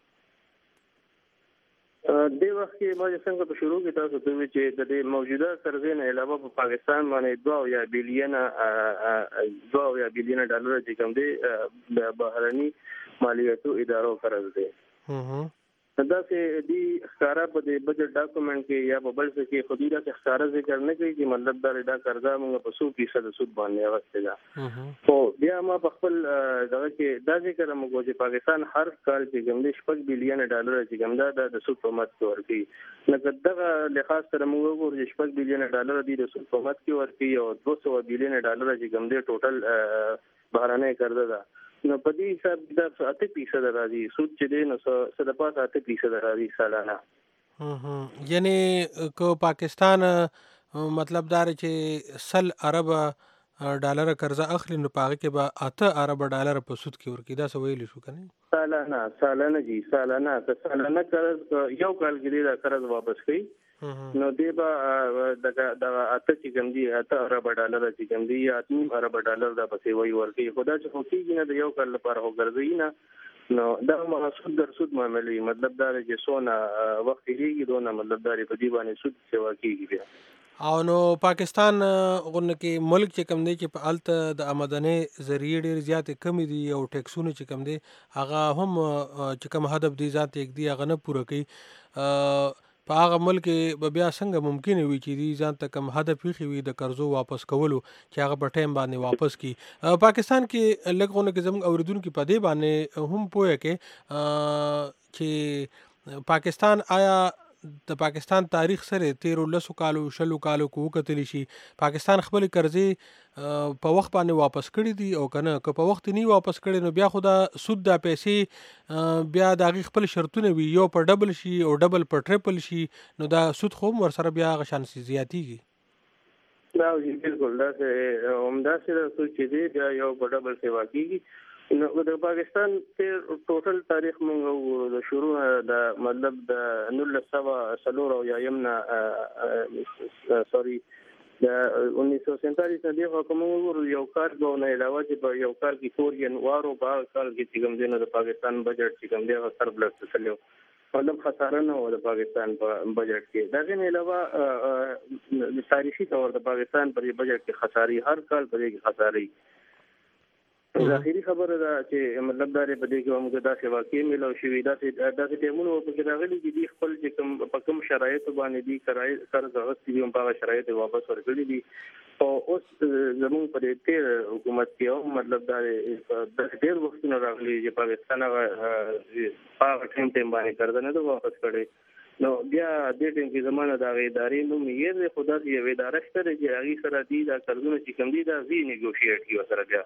د وخت کې ما څنګه په شروع کې تاسو ته وی چې د موجوده قرضې نه علاوه په پاکستان باندې دوه یا بلین دوه یا بلین ډالر چې کوم دی د بهرني مالیاتو ادارو قرض دی دا چې دی ښکارا په د بجټ ډاکومنټ کې یا په بل څه کې خو دې دا ښکارا ذکر نه کوي چې مطلب دا دا قرضه موږ په څو فیصد سود باندې واغسته ده خو بیا ما په خپل دغه کې دا ذکر موږ چې پاکستان هر کال چې کوم دي شپږ بلین ډالر چې کوم دا د سود په مت کې ورکړي نو دغه لحاظ سره موږ وګورو چې شپږ بلین ډالر دي د سود په مت کې ورکړي او دوه سوه بلین ډالر چې کوم دي ټوټل بهرانه قرضه ده نو په دې حساب د اته فیصد راځي سود چې دی نو څه د پاسه اته فیصد راځي سالانه یعنی کو پاکستان مطلب دار چې سل ارب ډالر قرضه اخلي نو پاغه کې به اته ارب ډالر په سود کې ورکی دا څه ویل شو کنه سالانه سالانه جی سالانه که سالانه قرض یو کال کې دا قرض واپس کړي نو دی با د د اته چې کوم دی اته ارب ډالر چې کوم دی یا اتم ارب ډالر دا پسې وای ورکی خدا چې خو کېږي نه د یو کال لپاره وګرځي نه نو دا محسوب در سود معاملې مطلب دا چې سونه وخت کېږي دونه مطلب دا په دی باندې سود سیوا کېږي بیا او نو پاکستان غون کې ملک چې کم دی چې په الته د آمدنی ذریعہ ډیر زیات کم دي او ټیکسونه چې کم دي هغه هم چې کم هدف دی ذات یک دی هغه نه پوره کوي په هغه ملک به بیا څنګه ممکن وي چې دې ځان ته کم هدف وي وي د قرضو واپس کولو چې هغه په ټایم باندې واپس کی پاکستان کې لګونه کې زموږ اوریدونکو په دې باندې هم پوهه کې چې پاکستان آیا د پاکستان تاریخ سره تیرو لسو کالو شلو کالو کو وکتلی شي پاکستان خپل قرضې په وخت باندې واپس کړي دي او کنه که په وخت نه واپس کړي نو بیا خو دا سود د پیسې بیا د هغې خپل شرطونه وي یو په ډبل شي او ډبل په ټریپل شي نو دا سود خو هم ورسره بیا هغه شان زیاتېږي. دا بالکل داسې همداسې د سود چې دی بیا یو په ډبل سیوا کېږي. نو د پاکستان تیر ټوټل تاریخ موږ وګورو د شروع د مطلب د نولس سوه څلور او یایم نه سوري د انیس سو سینتالیس نه دغه کوم وګورو یو کارګو نه علاوه چې په یو کار کې کورین وارو په کال کې چې کوم دی نو د پاکستان بجټ چې کوم دی هغه سرپلس تللی مطلب خساره نه و د پاکستان په بجټ کې دا غن علاوه تاریخي تور د پاکستان پر بجټ کې خساري هر کال په کې خساري. ظاهري خبره ده چې مطلب دا په دې کې موږ دا څه واقع ملو شوې دا چې دا چې موږ په کې راغلي دي خپل چې کوم په کوم شرایطو باندې دي کرای قرض غوښتي دي په شرایطو واپس ورکړي دي او اوس زموږ په دې تیر حکومت کې مطلب دا د ډېر وخت نه راغلي چې پاکستان هغه هغه ټیم ټیم باندې قرض نه واپس کړي نو بیا دې ټیم کې زمانه دا ادارې نو یې خدا دې یو اداره شته چې هغه سره دي دا قرضونه چې کوم دي دا وی نیګوشیټ کی وسره بیا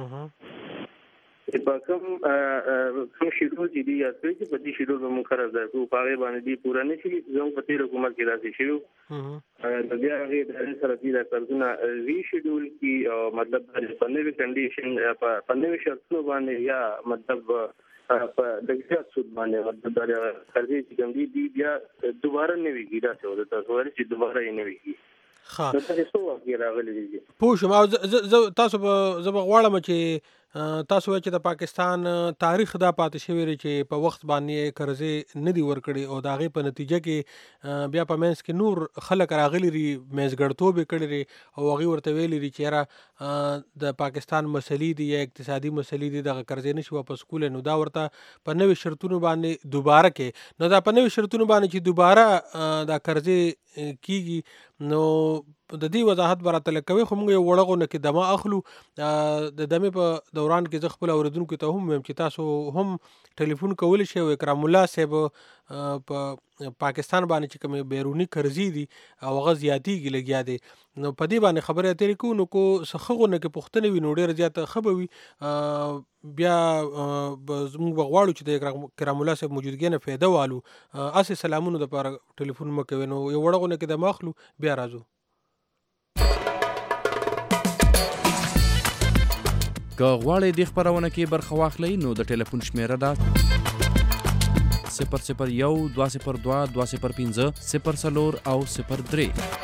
په کوم کوم شیډول چې دی یا چې په دې شیډول به مقرر ده خو په هغه باندې دی پوره نشي زموږ په تیر حکومت کې راځي شو د بیا هغه د سره دي دا قرضونه وی شیډول کی مطلب په نوې کنډیشن په نوې شرطونو باندې یا مطلب په دغه سود باندې مطلب دا قرضې چې کوم دي دی بیا دوباره نه ویږي دا څه ورته تاسو چې دوباره یې نه ویږي. ها تاسو واقعي راغلي دي پوه شم او تاسو زه به غواړم چې تاسو چې د پاکستان تاریخ دا پاتې شوی چې په وخت باندې قرضې نه دی ورکړي او د هغې په نتیجه کې بیا په منځ کې نور خلک راغلي دي منځګړتوب یې کړی دی او هغوی ورته ویلي دي چې یاره د پاکستان مسلې دي یا اقتصادي مسلې دي دغه قرضې نشي واپس کولی نو دا ورته په نوې شرطونو باندې دوباره کې نو دا په نوې شرطونو باندې چې دوباره دا قرضې کیږي نو د دې وضاحت براته لکوي خو موږ یو وړغونه کې دمه اخلو د دمې په دوران کې زه خپل اوریدونکو ته هم ویم چې تاسو هم ټلیفون کولی شئ او اکرام الله صاحب په پاکستان باندې چې کومې بیروني قرضې دي او هغه زیاتېږي لګیا دی نو په دې باندې خبرې اترې کوو نو کو څه ښه کې پوښتنې وي نو ډېره زیاته ښه به وي بیا زموږ به غواړو چې د کرام الله صاحب موجودګۍ نه فایده والو هسې سلامونو دپاره ټلیفون مه کوئ نو یو وړغونه کې دمه اخلو بیا راځو. که غواړئ دې خپرونه کې برخه واخلئ نو د ټلیفون شمیره ده صفر صفر یو دوه صفر دوه دوه صفر پنځه صفر څلور او صفر درې.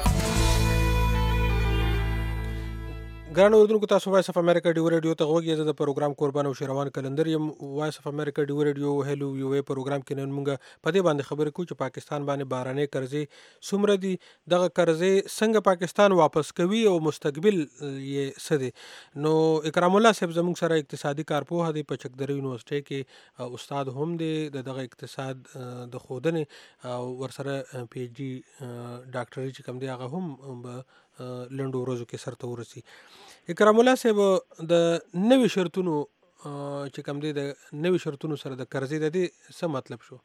ګرانو اردوونکو تاسو وایس اف امریکا ډیو ریډیو ته غوږ یې زه د پروګرام قربان او شیروان کلندر یم. وایس اف امریکا ډیو ریډیو هلو یو ای پروګرام کې نن موږ په دې باندې خبرې کوو چې پاکستان باندې بهرنۍ قرضې څومره دي دغه قرضې څنګه پاکستان واپس کوي او مستقبل یې څه دی. نو اکرام الله صاحب زموږ سره اقتصادي کارپوه دی په چکدرې یونیورسټۍ کې استاد هم دی د دغه اقتصاد د ښودنې او ورسره پی ایچ ډي ډاکټري چې کوم دی هغه هم به لنډو ورځو کې سرته ورسي. اکرام الله صاحب د نوي شرطونو چې کوم دی د نوي شرطونو سره د قرضې د دې څه مطلب شو؟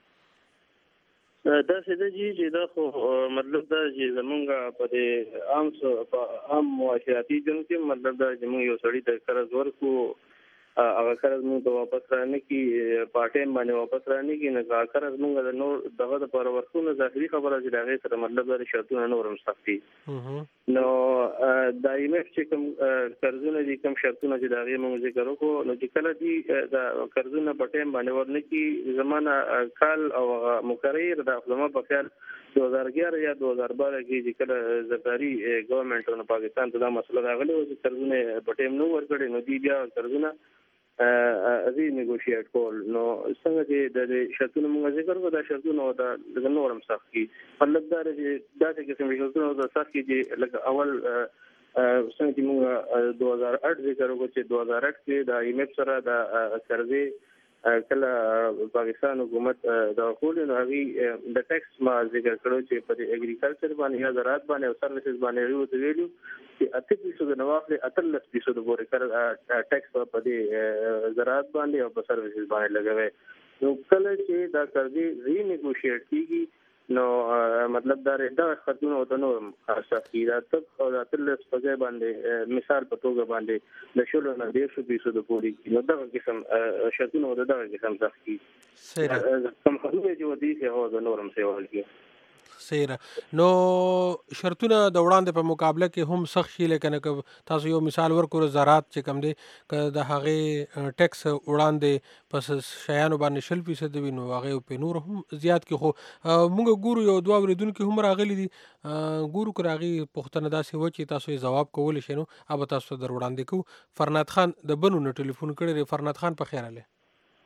دا څه دی چې دا خو مطلب دا چې زمونږ په دې عام په عام معاشرتي ژوند کې مطلب دا چې موږ یو سړي ته قرض ورکو هغه قرض موږ ته واپس رانه کی په ټایم باندې واپس رانه کی نه هغه قرض موږ د نور دغه د پر ورکونه ظاهري خبره چې دا غي سره مطلب دا شرطونه نور هم سختي نو دایمه چې کوم قرضونه دي کوم شرطونه چې دا غي موږ ذکر وکړو نو چې کله دي دا قرضونه په ټایم باندې ورنه کی زمانہ کال او مقرر د خدمت په خیال دو هزار اګیاره یا دو هزار بارہ کې چې کله زرداری ګورنمنت او پاکستان ته دا مسله راغلی و چې قرضونه په ټایم نو ورکړي نو دی بیا قرضونه ری نیګوشیټ کول نو څنګه چې د شرطونو موږ ذکر وکړو دا شرطونه او د نورم سخت کی مطلب دا چې دا چې کوم شرطونه د سخت کی لکه اول څنګه چې موږ دو هزار آٹھ ذکر وکړو چې دو هزار آٹھ کې د ایم ایف سره د قرضې کله پاکستان حکومت د خپل نوغي د ټیکس ما ذکر کړو چې په اګریکلچر باندې یا زراعت باندې او سروسز باندې یو ویلو چې اته فیصد نه واخلي اتلس فیصد پورې کړ ټیکس په دې زراعت باندې او په سروسز باندې لګوي نو کله چې دا قرضې ری نیګوشیټ کیږي نو مطلب دا دا خدونه د نورم خاصه کیدا ته او د تل په باندې مثال په توګه باندې د شلو نه ډیر شو فیصد پورې نو دا قسم شرطونه د دغه قسم ځخ کی سره کوم خدونه چې ودی ته هو د نورم سیوال کی سیره نو شرطونه د وړاندې په مقابله کې هم سخت شي لیکن تاسو یو مثال ورکړو زراعت چې کم دی که د هغې ټیکس وړاندې پس شیانو باندې شل فیصد وي نو هغې په نور هم زیات کې خو موږ ګورو یو دوه اورېدونکي هم راغلي دي ګورو که هغې پوښتنه داسې وه چې تاسو یې ځواب کولی شئ نو هغه تاسو ته در وړاندې کوو فرناد خان د بنو نه ټلیفون کړی دی فرناد خان په خیر راغلی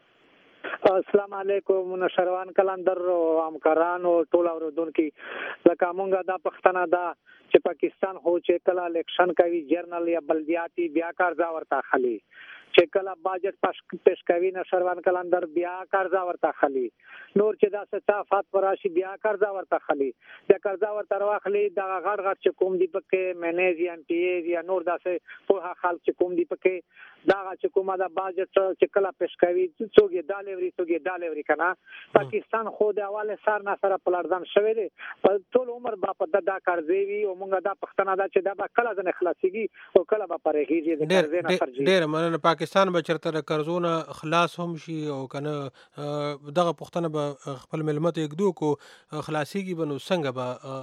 السلام علیکم نشروان کلندر او همکاران او ټول اوریدونکو لکه مونږه دا پښتنه دا چې پاکستان هو چې کله الیکشن کوي جرنل یا بلدیاتی بیا کارزا ورته خلی چې کله باجټ پیش کوي نشروان کلندر بیا کارزا ورته خلی نور چې دا صفات پراشي بیا کارزا ورته خلی دا کارزا ورته واخلي دا غړ غړ چې کوم دی پکې مینیج یا پی ای یا نور داسې په خلک چې کوم دی پکې دا چې کومه دا باجټ چې کله پیش کوي څوک یې دالوري څوک یې دالوري کنه پاکستان خو د حواله سر نه سره پلړدان شوی دی په ټول عمر با په دا کارزي وي او مونږه دا پښتنه دا چې دا به کله ځنه خلاصيږي او کله به پرېږي د کارزي نه فرجي ډېر مننه پاکستان به چرته د قرضونه خلاص هم شي او کنه دغه پښتنه به خپل ملمت یکدو کو خلاصيږي بنو څنګه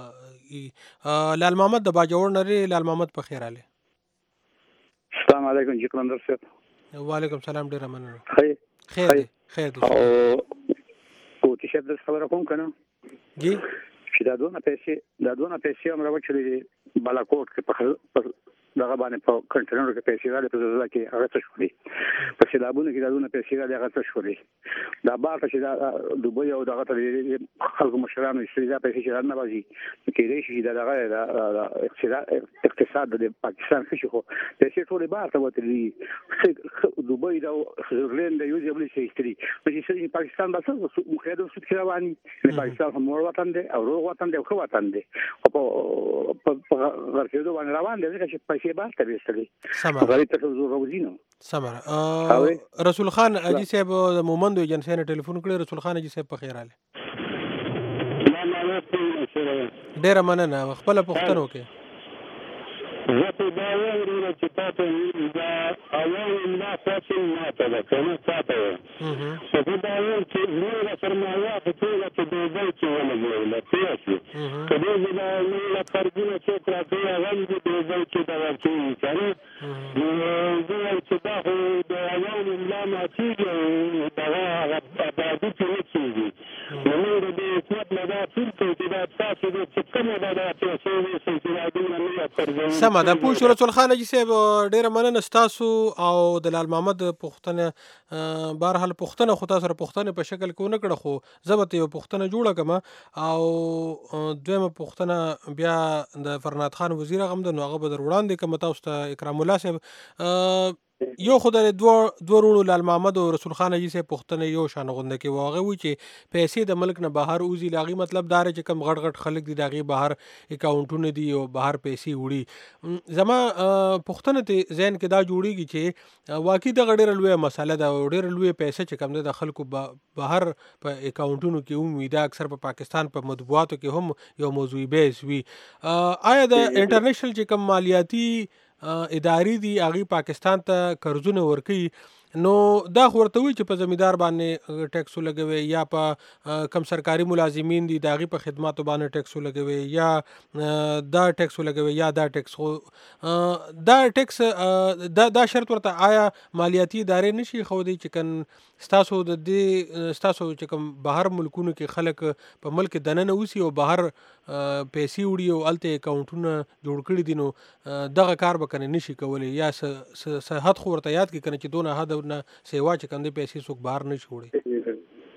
به لال محمد د باجوړ نری لال محمد په خیر علي السلام علیکم جی کلندر صاحب وعلیکم سلام ډیر مننه خیر خیر دی خیر دی او او چې شپ د خبره کوم کنه جی چې دا دوه پیسې دا دوه پیسې امر وچلې بالاکوټ کې په دغه باندې په کنټینر کې پیسې راځي په ځل کې هغه څه شولې په سیلابونو کې دا دوه پیسې راځي هغه څه شولې دا بار چې دا دوبۍ او دغه ته خلکو مشرانو استریدا پیسې چې نه راځي کې دې شي دا دغه اقتصاد د پاکستان کې خو پیسې ټول بار ته وتري دوبۍ دا سویټزرلند یو ځای بل شي استری په چې پاکستان بس مخاطب څه کې رواني پاکستان هم وطن دی او روغ وطن دی خو وطن دی او په غرفېدو باندې روان دی چې پیسې بار ته وستلې سمه غریب ته زو روزینو سمه رسول خان اجي صاحب د مومندو ایجنسی نه ټلیفون کړی رسول خان اجي صاحب په خیر علي ډیر مننه خپل پوښتنه وکړه زه په دا وایم چې تاسو دا اول ما فاصل ما ته کنه تاسو څه دا وایم چې موږ فرمایا په ټول کې د دې چې ولګول تاسو کله دا موږ فرضونه چې راځي هغه د دې چې دا ورته کوي نو زه چې دا د اول ما ما چې دا د دې چې چې نو د دې حکومت نه دا چې دا تاسو د څه کومه دا تاسو چې راځي نه سمه دا پوښ رسول خان اجي صاحب ډیره مننه ستاسو او د لال محمد پوښتنه بهرحال پوښتنه خو تاسو سره پوښتنه په شکل کې ونه کړه خو زبته یو پوښتنه جوړه کما او دویمه پوښتنه بیا د فرناد خان وزیر غم د نوغه بدر وړاندې کوم تاسو ته اکرام الله صاحب یو خدای دوه دوه ورونو لال محمد او رسول خان اجي صاحب پوښتنه یو شان غونډه کې واغه وي چې پیسې د ملک نه بهر اوزي لاغي مطلب دار چې کم غړ غړ خلک دي داغي بهر اکاونټونه دي او بهر پیسې وړي زما پوښتنه ته ذهن کې دا جوړیږي چې واقعي د غډېر لوی مسله ده او ډېر لوی پیسې چې کم د خلکو بهر په اکاونټونو کې امید اکثر په پاکستان په مطبوعاتو کې هم یو موضوعي بیس وي آیا د انټرنیشنل چې کم مالیاتي ادارې دي هغه پاکستان ته قرضونه ورکي نو دا ورته وي چې په زمیدار باندې ټیکس لګوي یا په کم سرکاري ملازمین دي داغي په خدماتو باندې ټیکس لګوي یا دا ټیکس لګوي یا دا ټیکس خو دا ټیکس دا دا شرط ورته آیا مالیاتي ادارې نشي خو دي چې کن ستاسو د دې ستاسو چې کوم بهر ملکونو کې خلک په ملک دننه اوسي او بهر پیسې وړي او الته اکاونټونه جوړ کړي دي نو دغه کار به کنه نشي کولی یا صحت خو ورته یاد کې کنه چې دونه حد نه سیوا چې کنده پیسې څوک بهر نه جوړي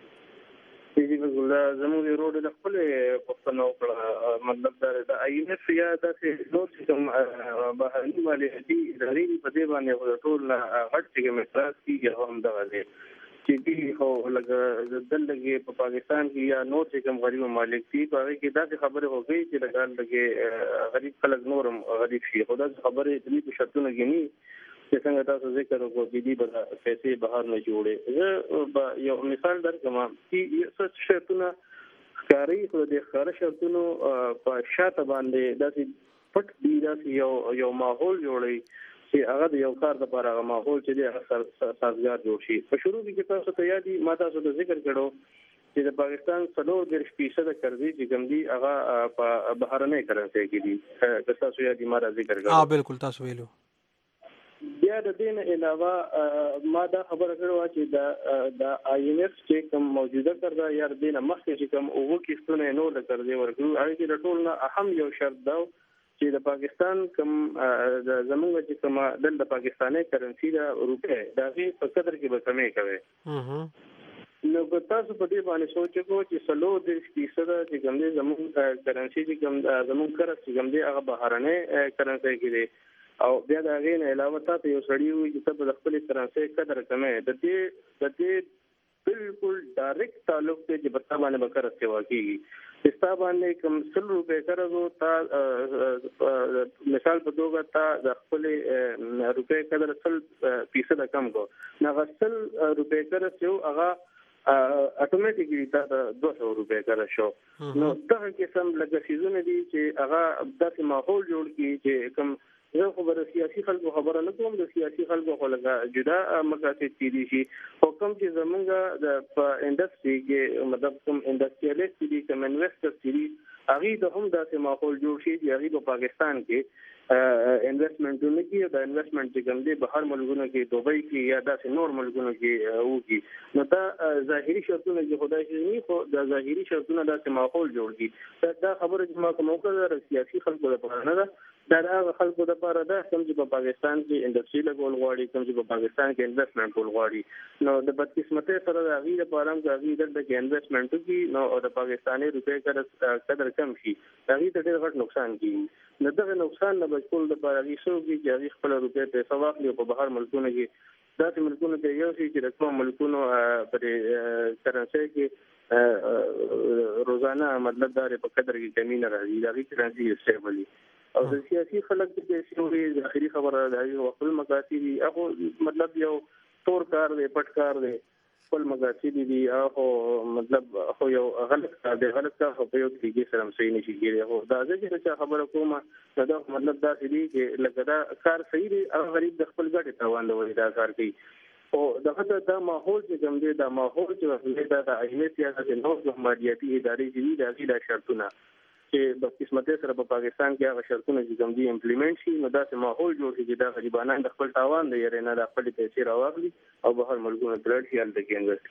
جی بالکل زموږ روډ د خپل پښتنو کړه مطلب دا د اېنف یا د نور چې بهرني مالیاتي ادارې په دې باندې ټول غټ چې متراس کیږي هم دا دی چې دی خو لګ دلګي په پاکستان کې یا نور چې کوم غریب مالک دي په هغه کې دا خبره هوګي چې لګال لګي غریب خلک نورم غریب شي خو دا خبره د دې شرطونه غني چې څنګه تاسو ذکر وکړو چې دی به پیسې بهر نه جوړي زه یو مثال درکوم چې څه شرطونه ښکاری خو د ښکار شرطونو په شاته باندې داسې پټ دی داسې یو یو ماحول جوړي چې هغه د یو کار لپاره هغه ماحول چې دی هغه سازگار جوړ شي. په شروع کې تاسو ته یادي ما تاسو ته ذکر کړو چې د پاکستان څلور دېرش فیصد قرضې چې کوم دي هغه په بهرنۍ کرنسي کې دي. د تاسو یادي ما ذکر کړو. ها بالکل تاسو ویلو. بیا د دې نه علاوه ما دا خبره کړو چې د د آی ایم ایف چې کوم موجوده قرضه یا د دې نه مخکې چې کوم اوه کیسټونه نور د قرضې ورکړو هغه کې د ټول نه اهم یو شرط دا چې د پاکستان کوم د زمونږ چې کوم د پاکستاني کرنسي د روپې د هغې په قدر کې به کمې کوي. نو که تاسو په دې باندې سوچ وکړو چې څلور دېرش فیصد چې کوم دی زمونږ کرنسي چې کوم زمونږ قرض چې کوم دی هغه بهرنۍ کرنسي کې دی او بیا د هغې نه علاوه تاسو یو سړی وي چې ته به د خپلې کرنسۍ قدر کمې د دې د دې بالکل ډایرکټ تعلق دی چې په تا باندې به قرض سیوا کېږي. چې ستا باندې کوم سل روپۍ قرض و تا مثال په توګه تا د خپلې روپۍ قدر سل فیصده کم کو نو هغه سل روپۍ قرض یو هغه اتوماتیکلی تا د دوه سوه روپۍ قرض شو. نو دغه قسم لکه څیزونه دي چې هغه داسې ماحول جوړ کړي چې کوم زه خو به د سیاسي خلکو خبره نه کوم د سیاسي خلکو خو لکه جدا مقاصد تیری شي خو کوم چې زمونږ د په انډسټري کې مطلب کوم انډسټریالیست دي کوم انویسټر دي هغې ته هم داسې ماحول جوړ شي چې هغې په پاکستان کې انویسټمنټونه کوي دا انویسټمنټ چې کوم دی بهر ملکونو کې دوبۍ کې یا داسې نور ملکونو کې وکړي نو دا ظاهري شرطونه چې خدای شي نه خو دا ظاهري شرطونه داسې ماحول جوړ کړي دا خبره چې ما کوم وکړه سیاسي خلکو لپاره نه ده دا هغه خلکو لپاره ده کوم چې په پاکستان کې انډسټري لګول غواړي کوم چې په پاکستان کې انویسټمنټ کول غواړي نو د بدقسمتۍ سره د هغې لپاره هم که هغې دلته کې انویسټمنټ وکړي نو د پاکستاني روپۍ قدر قدر کم شي هغې ته ډېر غټ نقصان کېږي. نو دغه نقصان نه بچ کولو لپاره هغې څه وکړي چې هغې خپله روپۍ پیسه واخلي او په بهر ملکونو کې داسې ملکونو کې یو شي چې د کوم ملکونو په دې کرنسۍ کې روزانه مطلب دا په قدر کې کمی نه راځي د هغې کرنسي اسټیبل وي او د سیاسي خلک چې پیسې وړي د اخري خبره د هغې خپل مقاصد دي هغه مطلب یو تور کار دی پټ کار دی خپل مقاصد دي هغه مطلب خو یو غلط کار دی غلط کار خو په یو طریقې سره هم صحیح نشي کېدی خو دا زه چې چا خبره کوم نو دا مطلب داسې دی چې لکه دا کار صحیح دی هغه غریب د خپل ګټې تاوان لوري دا کار کوي او دغه دا ماحول چې کوم دی دا ماحول چې دا د آی ایم ایف یا د نور مالیاتي ادارې چې دي د هغې دا شرطونه چې په قسمتۍ سره په پاکستان کې هغه شرطونه چې کوم دي امپلیمنټ شي نو داسې ماحول جوړ شي چې دا غریبانان د خپل تاوان د یارې نه د خپلې پیسې راواخلي او بهر ملکونو ته لاړ شي هلته کې انویسټ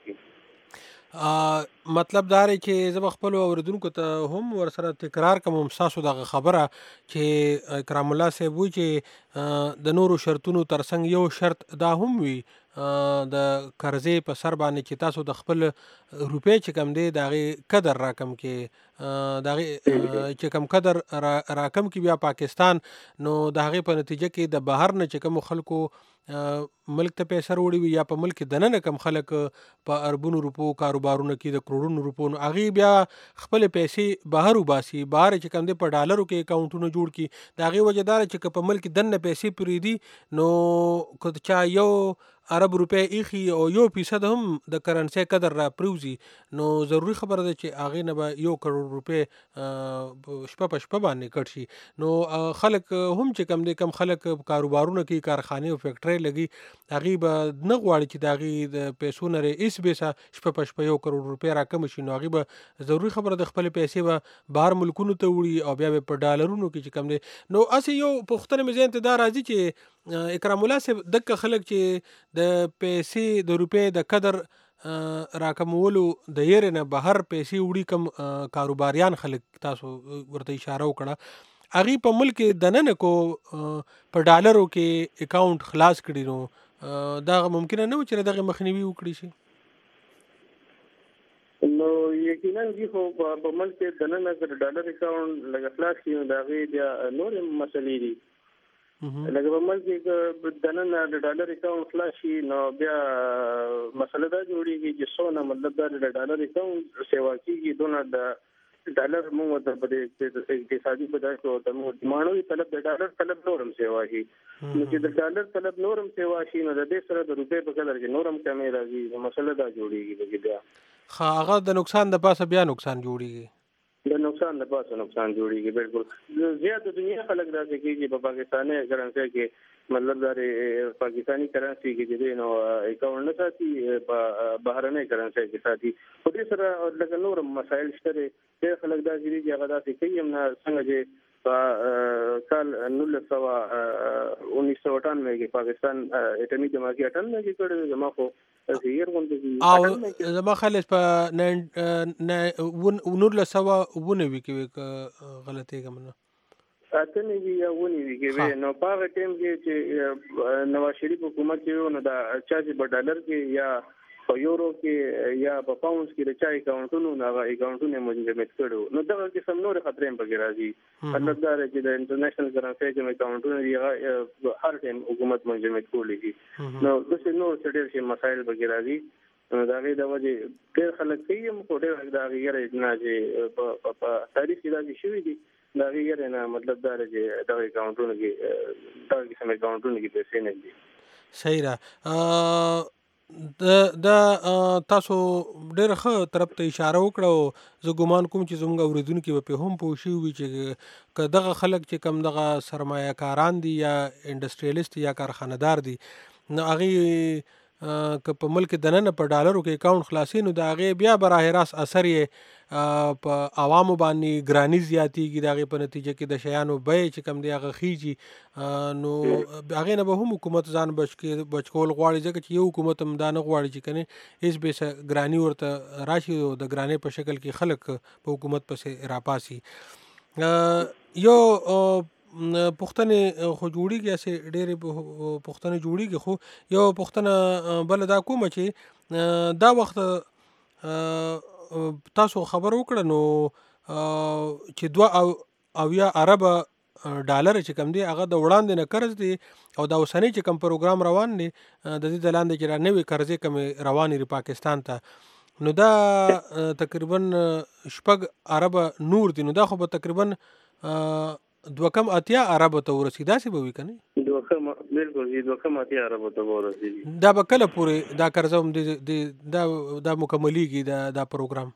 کړي. مطلب دا دی چې زه به خپلو اورېدونکو ته هم ورسره تکرار کوم هم ستاسو دغه خبره چې اکرام الله صاحب وایي چې د نورو شرطونو ترڅنګ یو شرط دا هم وي د قرضې په سر باندې چې تاسو د خپل روپۍ چې کم دی د هغې قدر راکم کې د هغې چې کم قدر راکم کې بیا پاکستان نو د هغې په نتیجه کې د بهر نه چې کومو خلکو ملک ته پیسې راوړي وي یا په ملک کې دننه کم خلک په اربونو روپو کاروبارونه کې د کروڑونو روپو نو هغې بیا خپلې پیسې بهر وباسي بهر چې کوم دی په ډالرو کې اکاونټونه جوړ کړي د هغې وجه دا ده چې که په ملک دننه پیسې پرېږدي نو که چا یو عرب روپۍ ایښي او یو فیصد هم د کرنسۍ قدر را پرېوځي نو ضروري خبره ده چې هغې نه به یو کروڑ روپۍ شپه په شپه باندې کټ شي نو خلک هم چې کم دی کم خلک کاروبارونه کوي کارخانې او فیکټرۍ لګي هغې به نه غواړي چې د هغې د پیسو نه هېڅ بیسه شپه په شپه یو کروڑ روپۍ را کمه شي نو هغې به ضروري خبره د خپلې پیسې به بهر ملکونو ته وړي او بیا به په ډالرونو کې چې کم دی نو هسې یو پوښتنه مې ذهن ته دا راځي چې اکرام الله صاحب دغه خلک چې د پیسې د روپۍ د قدر راکمولو د یېرې نه بهر پیسې وړي کم کاروباریان خلک تاسو ورته اشاره وکړه هغې په ملک دننه کو په ډالرو کې اکاونټ خلاص کړي نو دا ممکنه نه و چې دغه مخنیوي وکړي شي نو یقینا جی خو په ملک دننه که د ډالر اکاونټ لږ خلاص کړي نو د هغې بیا نورې مسلې دي لکه په ملک کې دننه د ډالر اکاونټ خلاص شي نو بیا مسله دا جوړېږي چې څونه مطلب دا د ډالر اکاونټ سیوا کېږي دونه د ډالر موږ د اقتصادي بدایت او د مانوي طلب د ډالر طلب نورم سیوا شي نو چې د ډالر طلب نورم سیوا شي نو د دې سره د روپې په قدر کې نورم کمې راځي مسله دا جوړیږي بیا خا هغه د نقصان د پاسه بیا نقصان جوړیږي د نقصان د پاسه نقصان جوړیږي بالکل زیات د دنیا خلک راځي چې په پاکستاني کرنسي کې مطلب دا پاکستانی کرنسي کې دي نو اکاونټ نه ساتي په بهرنۍ کرنسي کې ساتي په دې سره لکه نور مسایل شته چې خلک دا چې هغه داسې کوي نه څنګه چې په کال نولس سوه انیس سو اٹھانوے کې پاکستان اټمی جماعتي اٹھانوے کې کړی زما خو هیر غونډه او زما خالص په نولس سوه اووه کې غلطي کوم اته نیوی یا ونی وی کې نو په هغه ټیم کې چې نواز شریف حکومت کې نو دا چا چې په ډالر کې یا په یورو کې یا په پاونډ کې د چا اکاونټونو نه اکاونټونه منجمد کړو نو دا کې سم نور خطرې په کې راځي مطلب دا چې د انټرنیشنل کرنسي چې اکاونټونه دی هر ټیم حکومت منجمد کولی نو د څه نور څه ډېر مسایل په کې راځي نو دا غي د وجه ډېر خلک کوي مو ډېر دا غیره نه چې په تاریخ کې دا شوی دی دا غیره نه مطلب دا چې دا اکاونټونه کې دا کې سم اکاونټونه کې پیسې نه دي صحیح را د د تاسو ډېر ښه طرف ته اشاره وکړو زه ګومان کوم چې زموږ اوریدونکي به په هم پوه شي وي چې که دغه خلک چې کم دغه سرمایه کاران دي یا انډسټریالیست یا کارخانه‌دار دي نو هغه که په ملک دننه په ډالرو کې اکاونټ خلاصي نو د هغې بیا براه راست اثر یې په عوامو باندې ګراني زیاتېږي د هغې په نتیجه کې د شیانو بیې چې کم دی هغه خیږي نو هغې نه به هم حکومت ځان بچ کول غواړي ځکه چې یو حکومت هم دا نه غواړي چې کنې هېڅ بې ګراني ورته راشي او د ګرانۍ په شکل کې خلک په حکومت پسې راپاسي یو پوښتنې خو جوړیږي هسې ډېرې پوښتنې جوړیږي خو یو پوښتنه بله دا کومه چې دا وخت تاسو خبر وکړه نو چې دوه اویا اربه ډالر چې کم دی هغه د وړاندې نه قرض دی او دا اوسنی چې کم پروګرام روان دی د دې د لاندې چې را نوې قرضې کمې روانې دي پاکستان ته نو دا تقریبا شپږ اربه نور دي نو دا خو به تقریبا دوه کم اتیا اربو ته ورسي داسې به وي که نه دوه کم بالکل دوه کم اتیا اربو ته به ورسېږي دا به کله پورې دا قرضه هم دا دا مکملېږي دا دا پروګرام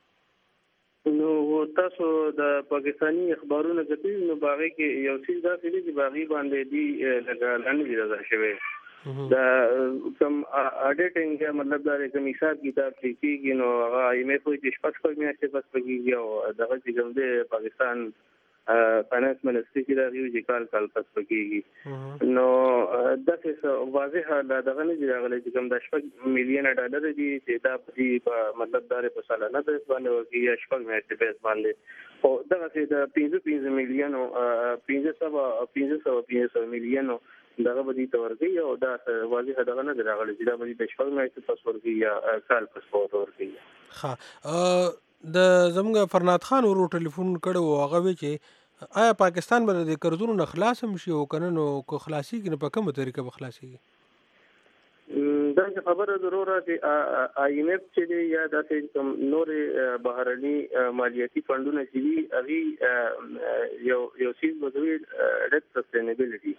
نو تاسو د پاکستانی اخبارونو کتل نو په هغې کې یو څیز داسې دی چې په هغې باندې دي لکه لاندې دي رضا شوی دا کوم اډیټینګ مطلب دا کوم حساب کتاب چې کېږي نو هغه ایم ایف وایي چې شپږ شپږ میاشتې پس به کېږي او دغه چې کوم دی پاکستان فاینانس منسټري کې راغلی چې کال کال پس پکېږي نو داسې واضحه دغه نه دي راغلی چې کوم د شپږ میلیونه ډالر دي چې دا په مطلب دا په سالانه بیس باندې ورکړي یا شپږ میاشتې بیس باندې او دغسې د پنځه پنځه میلیونو پنځه سوه پنځه سوه پنځه سوه میلیونو دغه به دې ته ورکوي او دا واضحه دغه نه دی راغلی چې دا به د شپږ میاشتې پس ورکوي یا کال پس ورکوي ښه د زموږ فرناد خان ورو ټلیفون کړی و هغه وی چې آیا پاکستان به د قرضونو نه خلاص هم شي او که نه نو که خلاصېږي نو په کومه طریقه به خلاصېږي دا چې خبره ضروره چې آی ایم ایف چې دی یا داسې کوم نورې بهرني مالیاتي فنډونه چې دي هغې یو یو څیز به دوی ډیټ سسټینیبلټي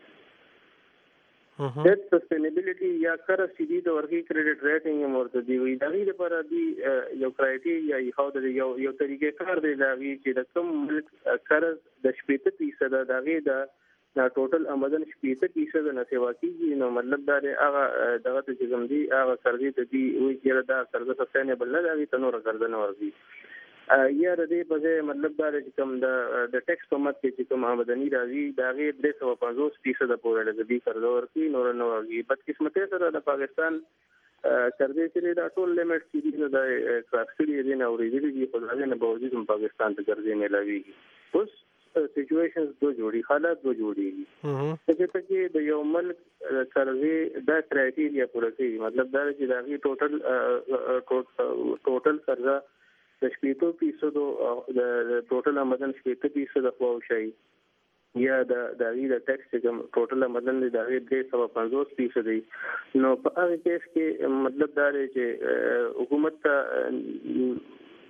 ډیټ سسټینیبلټي یا قرض چې دي د ورکې کریډټ ریټینګ هم ورته دي وي د هغې لپاره دوی یو کرایټیریا ایښودلی یو یو طریقې کار دی د هغې چې د کوم ملک قرض د شپېته فیصده د هغې د دا ټوټل آمدن شپېته فیصده نه سیوا کېږي نو مطلب دا دی هغه دغه ته چې کوم دي هغه قرضې ته دي وایي چې دا قرضه سسټینیبل نه ده هغې ته نوره قرضه نه ورځي یا د دې په ځای مطلب دا دی چې کوم د ټیکس په مد کې چې کوم آمدني راځي د هغې درې سوه پنځوس فیصده پورې لکه دوی قرضه ورکوي نوره نه ورکوي بدقسمتۍ سره د پاکستان قرضې چې دی دا ټول لیمټ چې دي نو دا کراس کړي دي نه اورېدلي دي خو د هغې نه باوجود هم پاکستان ته قرضې میلاویږي اوس سچویشنز دوه جوړي حالات دوه جوړېږي چې پکې د یو ملک قرضې دا کرایټیریا پوره کوي مطلب دا چې د هغې ټوټل ټوټل قرضه د شپېتو فیصدو د ټوټل آمدن شپېته فیصده خواو شي یا د هغې د ټیکس چې کوم ټوټل آمدن دی د هغې درې سوه پنځوس فیصدي نو په هغې کیس کې مطلب دا دی چې حکومت ته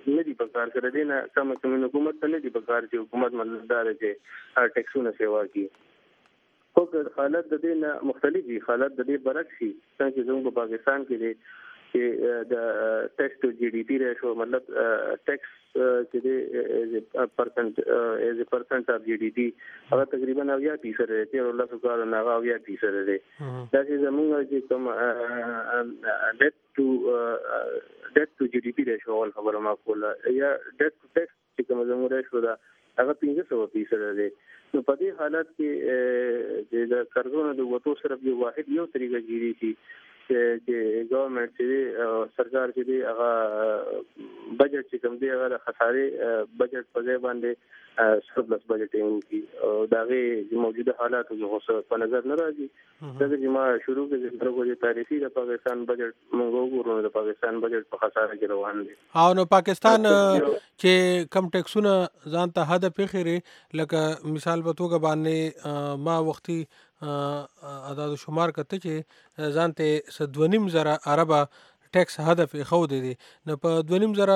نه دي په کار کړی دی نه کوم کوم حکومت ته نه دي په کار چې حکومت مطلب دا دی چې ټیکسونه سیوا کوي. خو حالت د دې نه مختلف دي، حالت د دې برعکس شي څنګه چې زموږ په پاکستان کې دی چې د ټیکس ټو جی ډي پی ریشو مطلب ټیکس چې دی پرسنټ ایز ا پرسنټ اف جی ډي پی هغه تقریبا اویا فیصد دی، تیر الله سبحانه نه هغه اویا فیصد دی. دا چې زموږ چې کوم ډیټ ټو ډیټ ټو جی ډي پی ریشو ول خبره ما کوله یا ډیټ ټو ټیکس چې کوم زموږ ریشو دا هغه پنځه سوه فیصد دی. نو په دې حالت کې د قرضونو د وټو صرف یو واحد یو طریقه جوړی شي چې ګورنمنت چې سرکار چې دی هغه بجټ چې کوم دی هغه خسارې بجټ په ځای باندې سرپلس بجټینګ کی او داغه موجوده حالات او په نظر نه راځي. دا چې ما شروع کړم د پروګرام تاریخي د پاکستان بجټ موږ وګورو د پاکستان بجټ په خساره کې روان دي. او نو پاکستان چې کم ټیکسونه ځان ته هدف یې لکه مثال په توګه باندې ما وختي اعداد شمار کته چې ځان ته سدونیم زره عربه ټیکس هدف یې خو دی. نو په دونیم زره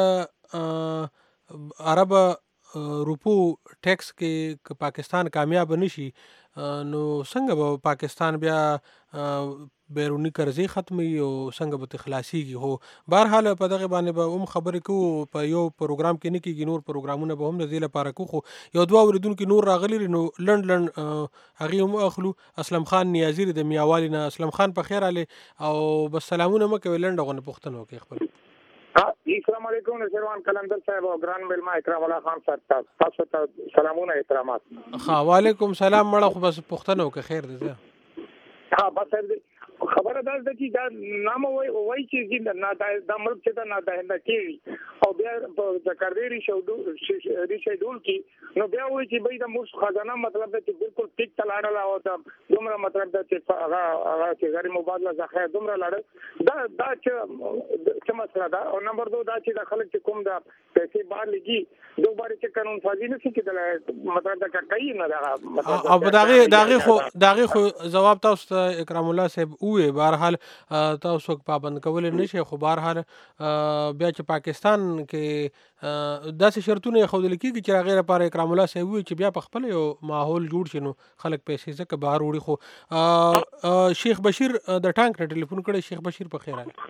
عربه روپو ټیکس کې پاکستان کامیاب نشي نو څنګه به پاکستان بیا بیرونی قرضې ختمي او څنګه به تخلاصيږي. خو بهرحال په دغه باندې به هم خبرې کوو په یو پروګرام کې نه کېږي، نور پروګرامونه به هم د دې لپاره کوو. خو یو دوه اوریدونکو نور راغلي نو لنډ لنډ هغې هم اخلو. اسلم خان نیازي د میاوالي نه. اسلم خان په خیر راغلی او بس سلامونه مه کوئ، لنډه غونه پوښتنه وکړئ خپل. السلام علیکم نصیروان کلندر صاحب او ګران ملما اکرام الله خان صاحب، تاسو ته سلامونه احترامات. ها وعلیکم سلام مړه خو بس پوښتنه وکړه خیر دی. ها بس خبره دا ده چې دا نامه وای وای چې نه دا ملک چې دا نه دا کېږي او بیا د کاردېری شو ریشه ډول کې نو بیا وای چې به د موږ خزانه مطلب ده چې بالکل ټیک تلاړل او دا دومره مطلب ده چې هغه هغه چې غیر مبادله ذخیره دومره لاړل دا دا چې څه مسله ده. او نمبر دو دا چې د خلک چې کوم دا پیسې بار لګي دوباره چې قانون سازي نه شي کېدل مطلب دا کوي نه دا او داغه داغه خو داغه خو جواب تاسو ته اکرام الله صاحب وې بهرحال تاسو پابند کول نشي. خو بهرحال بیا چې پاکستان کې داسې شرطونه خو د لکېږي چې هغه لپاره اکرام الله صاحب وي چې بیا په خپل یو ماحول جوړ شي نو خلک پیسې ځکه بهر وړي. خو شیخ بشیر د ټانک نه ټلیفون کړی. شیخ بشیر په خیر راغلی.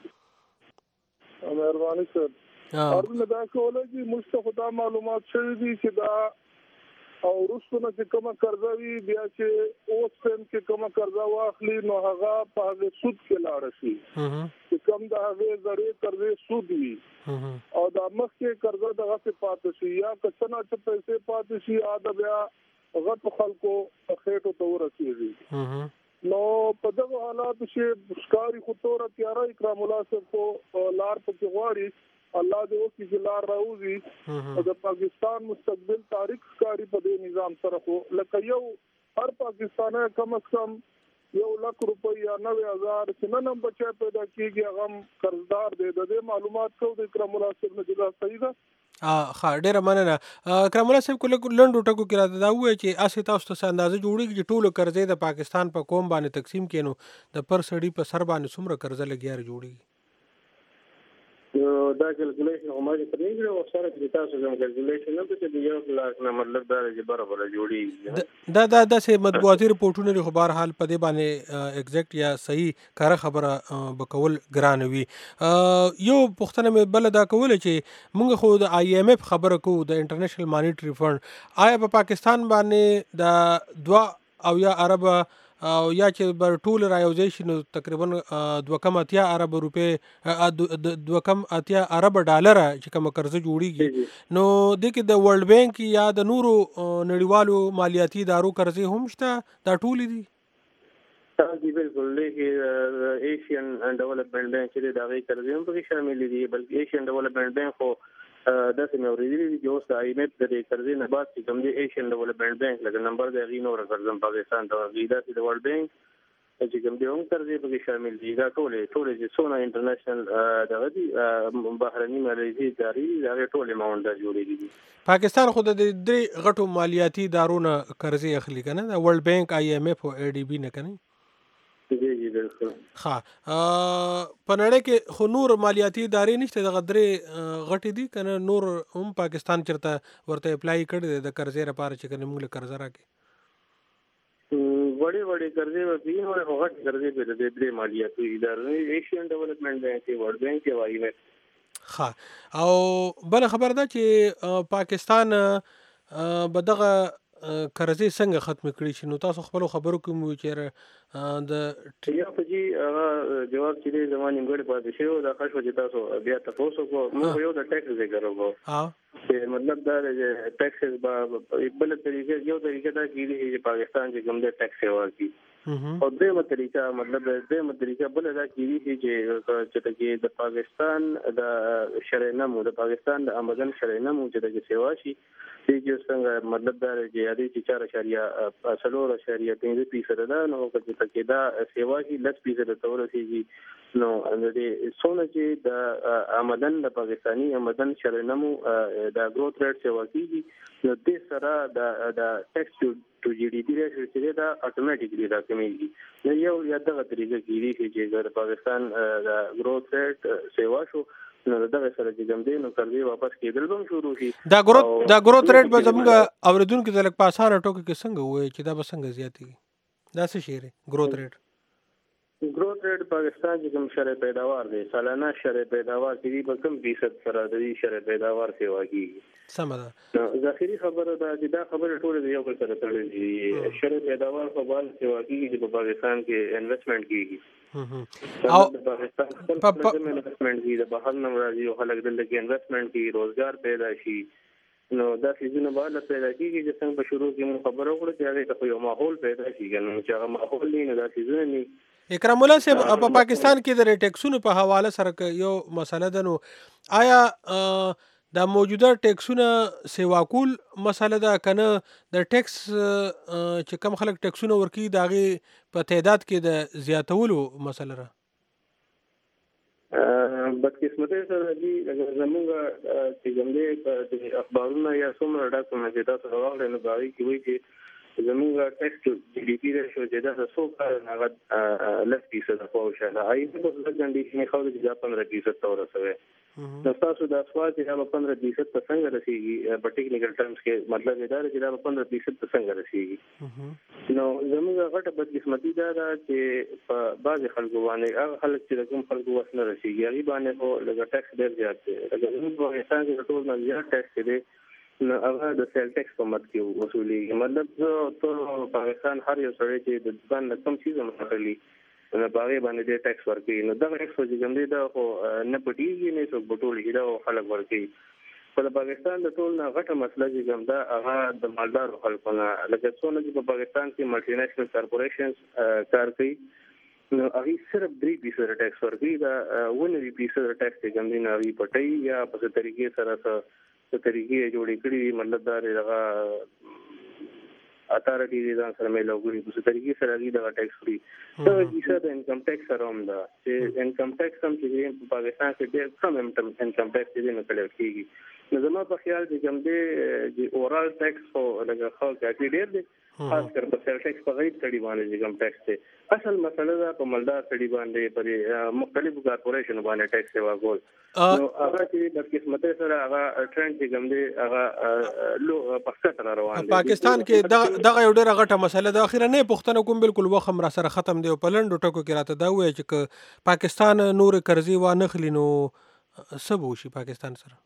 مهرباني سر ارونه دا کوله چې مستخدا معلومات شوی دي چې دا او رسونه چې کومه قرضه وي بیا چې اوس ټیم کې کومه قرضه واخلي نو هغه په هغه سود کې لاړ شي چې کوم د هغه ذریعہ قرضې سود وي او د مخکې قرضه دغه څه پاتې شي یا کڅنه چې پیسې پاتې شي اده بیا غټ خلکو خېټو ته ورسېږي. نو په دغه حالات کې ښکاری خو تور تیاره اکرام الله صاحب کو لار په کې غواړي الله دې وکړي چې لار راوځي او د پاکستان مستقبل تاریخ ښکاری په دې نظام سره خو لکه یو هر پاکستاني کم از کم یو لک روپۍ یا نوې هزار چې نن هم بچی پیدا کېږي هغه هم قرضدار دی. د دې معلومات کوو د اکرام الله صاحب نه جدا صحیح ده. ښه ډېره مننه. اکرام الله صاحب کو لنډو ټکو کې راته دا ووایي چې هسې تاسو ته څه اندازه جوړېږي چې ټولو قرضې د پاکستان په قوم باندې تقسیم کړي نو د پر سړي په سر باندې څومره قرضه لګیا جوړېږي؟ دا کیلکولیشن هم ما پرې کړو او سره چې تاسو کوم کیلکولیشن نه پته دی یو لاک نه مطلب دا چې برابر جوړي دا دا د سه مطبوعاتي رپورټونه لري. خو بهر حال په دې باندې ایگزیکټ یا صحیح کار خبره بکول ګران وي. یو پښتنه مې بل دا کول چې موږ خو د آی ایم ایف خبره کوو د انټرنیشنل مانیټری فند آیا په پاکستان باندې د دوا او یا عرب او یا چې بر ټول رايوځي شي نو تقریبا دوه کم اتیا ارب روپے دوه کم اتیا ارب ډالر چې کوم قرض جوړیږي نو د کې د ورلد بانک یا د نورو نړیوالو مالیاتي ادارو قرضې هم شته دا ټول دي. جی بالکل لیکن ایشین ډیولپمنٹ بانک چې دا غي قرضې هم پکې شامل دي بلکې ایشین ډیولپمنٹ بانک خو دا سمه اوریدلې دي چې اوس د آی ایم ایف د قرضې نه بعد چې کوم دی ایشین ډیولپمنٹ بانک لکه نمبر د غي نور قرضم پاکستان ته غیدا چې د ورلد بانک چې کوم دی هم قرضې پکې شامل دي دا ټول ټول چې سونه انټرنیشنل دغه دي بهرني مالیاتي ادارې دا ټول اماونت دا جوړېږي دي. پاکستان خو د درې غټو مالیاتي ادارو نه قرضې اخلي کنه د ورلد بانک آی ایم ایف او ای ډی بی نه کنه جی جی بالکل. ها په نړۍ کې خو نور مالیاتي ادارې نشته دغه درې غټې دي کنه نور هم پاکستان چرته ورته اپلای کړی دی د قرضې لپاره چې کنه موږ له قرض راکړي وړي وړي قرضې ورکړي نو هغه غټ قرضې به د درې مالیاتي ادارې ایشین ډیولپمنٹ بانک دی ورلد بانک دی وایي ها او بل خبر ده چې پاکستان به دغه قرضې څنګه ختم کړي چې نو تاسو خپل خبرو کې مو چې د یا په جی هغه جواب چې زمونږ نیمګړی پاتې شو دا ښه شو چې تاسو بیا تاسو کو موږ یو د ټیکس ذکر وکړو ها چې مطلب دا چې ټیکس به بل طریقې یو طریقې دا کیږي چې پاکستان چې کوم د ټیکس ورکړي او دیمه طریقه مطلب دیمه طریقه بل دا کیږي چې چې د پاکستان د شرعي نمو د پاکستان د آمدن شرعي نمو چې د سیوا شي چې څنګه مطلب دا چې یادي چې چار اشاریه څلور اشاریه پنځه فیصد ده نو چې تکي دا سیوا شي لس فیصد تور شي نو د سونه چې د آمدن د پاکستاني آمدن شرعي نمو د گروث ریټ سیوا کیږي نو د سره د د ټیکس ټو جی ډی پی ریشو چې دا اتوماتیکلی راکمېږي نو یو یا دغه طریقه کیږي چې د پاکستان د گروث ریټ سیوا شو نو دغه سره چې کوم دی نو قرضې واپس کېدل به شروع شي دا ګروث دا ګروث ریټ به زموږ اوریدونکو ته لږ په اسانه ټوکو کې څنګه وایي چې دا به څنګه زیاتېږي دا څه شی دی ګروث ریټ گروث ریټ پاکستان چې کوم شرعي پیداوار دی سالانه شرعي پیداوار کې به کم فیصد سره د شرعي پیداوار سیوا کیږي سم ده ظاهري خبره ده چې دا خبره ټول دی یو بل سره تړلې دي شرعي پیداوار په بال سیوا کیږي چې په پاکستان کې انویسټمنٹ کیږي او پاکستان خپل انویسټمنٹ کیږي د بهر نه راځي او خلک دلته کې انویسټمنٹ کوي روزګار پیدا شي نو دا سيزونه باندې پیدا کیږي چې څنګه په شروع کې موږ خبرو کړو چې هغه ته یو ماحول پیدا شي نو چې هغه ماحول نه دا سيزونه نه اکرام الله صاحب په پاکستان کې د ټیکسونو په حواله سره یو مسله ده نو آیا دا موجوده ټیکسونه سیوا کول مسله ده کنه د ټیکس چې کم خلک ټیکسونه ورکي داغه په تعداد کې د زیاتولو مسله را بدقسمتۍ سره دي زموږ چې کوم دي اخبارونه یا څومره ډاکومنټ چې تاسو راغلي نو باندې کې وایي چې زموږ ټیکس ټو جی ډی پی ریشو چې دا څو کار هغه لس فیصد پوښتنه آی په څه کنډیشن خو د دا پندرہ فیصد تور سره نو تاسو د اسوا چې دا پندرہ فیصد څنګه رسیږي په ټیکنیکل ټرمز کې مطلب دا دی چې دا پندرہ فیصد څنګه رسیږي نو زموږ غټه بدقسمتي دا ده چې په بعض خلکو باندې هغه خلک چې کوم خلکو وسنه رسیږي هغه باندې خو لږ ټیکس ډیر زیات دی لکه زموږ په افغانستان کې ټول نه زیات ټیکس دی نو هغه د سیل ټیکس په مت کې وصولي مطلب ټول پاکستان هر یو سره چې د دکان نه کم شي زموږ نو باغې باندې د ټیکس ورکړي نو دا ټیکس چې کوم دی دا خو نه پټیږي نه څو بټول دا خلک ورکړي په پاکستان د ټول نه غټه مسله چې کوم دا هغه د مالدار خلکو نه لکه څونه چې په پاکستان کې ملټي نېشنل کارپوریشنز کار کوي نو هغه صرف درې فیصد ټیکس ورکړي دا ونه فیصد ټیکس چې کوم دی نه وی پټي یا په څه طریقې سره څه طریقې جوړې کړې مطلب دا دغه اتارټي دي ځان سره مې لوګري په څه طریقې سره دي دا ټیکس فري دا کیسه د انکم ټیکس اروم دا چې انکم ټیکس هم چې په پاکستان کې ډېر کم انکم ټیکس دي نه کړل کیږي نو زما په خیال کې کوم دی چې اورال ټیکس او لکه خو کې ډېر دی خاص کر په سیل ټیکس په غیر تړي باندې کوم ټیکس دی اصل مسله دا په مالدار تړي باندې په مختلفو کارپوریشن باندې ټیکس ورکول نو هغه چې د قسمت سره هغه ټرند چې کوم دی هغه لو پخته روان دی پاکستان کې دغه یو ډېر غټه مسله ده اخیرا نه پښتنه کوم بالکل وخم را سره ختم دی په لندو ټکو کې راته دا وایي چې پاکستان نور قرضې و نه خلی نو سبو شي پاکستان سره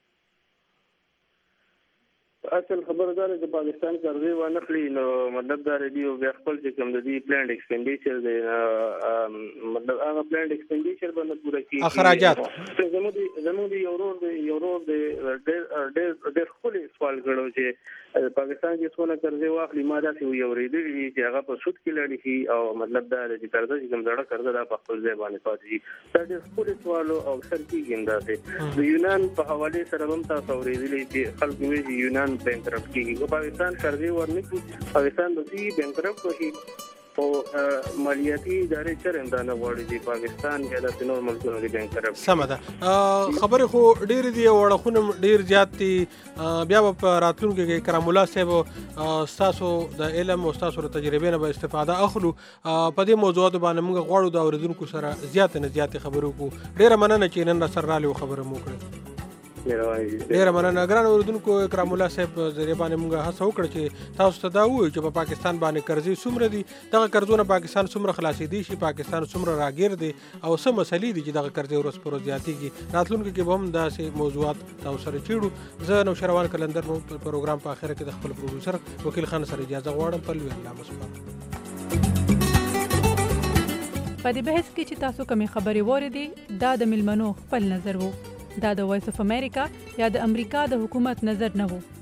اصل خبردار چې پاکستان قرضې و نه خلی نو مطلب دا دی او بیا خپل چې کوم د دې پلانډ ایکسپینډیچر دی مطلب هغه پلانډ ایکسپینډیچر باندې پوره کیږي اخراجات زموږ زموږ دی یورو دی یورو دی ډېر ډېر ډېر خپل سوال کړو چې پاکستان کې څونه قرضې واخلي ما دا سی یو ریډي چې هغه په سود کې لړی شي او مطلب دا چې قرض چې کوم ډېر قرض دا په خپل ځای باندې پاتې شي دا ډېر خپل سوال او اکثر کیږي دا د یونان په حواله سره هم تاسو ورېدلی چې خلک وایي یونان بینکرپټ کیږي پاکستان قرضې ورنکړي پاکستان د دې بینکرپټ شي او مالیاتي ادارې چرېنده نه غواړي چې پاکستان یا د نور ملکونو د بینک طرف سمه ده خبرې خو ډېرې دي او اړخونه ډېر زیات دي بیا به په راتلونکي کې کرام الله صاحب ستاسو د علم او ستاسو د تجربې نه به استفاده اخلو په دې موضوعاتو باندې موږ غواړو د اورېدونکو سره زیاتې نه زیاتې خبرې وکړو ډېره مننه چې نن راسره رالې خبره مو وکړه ډېره مننه ګران اورېدونکو کرام الله صاحب ذریعه باندې موږ هڅه وکړه چې تاسو ته دا ووایو چې په پاکستان باندې قرضې څومره دي دغه قرضونه پاکستان څومره خلاصېدی شي پاکستان څومره راګیر دی او څه مسلې دي چې دغه قرضې ورځ پر ورځ زیاتېږي راتلونکي کې به هم داسې موضوعات تاسو سره چیړو زه نوشروان قلندر مو په پروګرام په اخره کې د خپل پروډوسر وکیل خان سره اجازه غواړم په لوی الله مسپارم په دې بحث کې چې تاسو کومې خبرې واورېدې دا د ملمنو خپل نظر وو دا د وایس اف امریکا یا د امریکا د حکومت نظر نه وو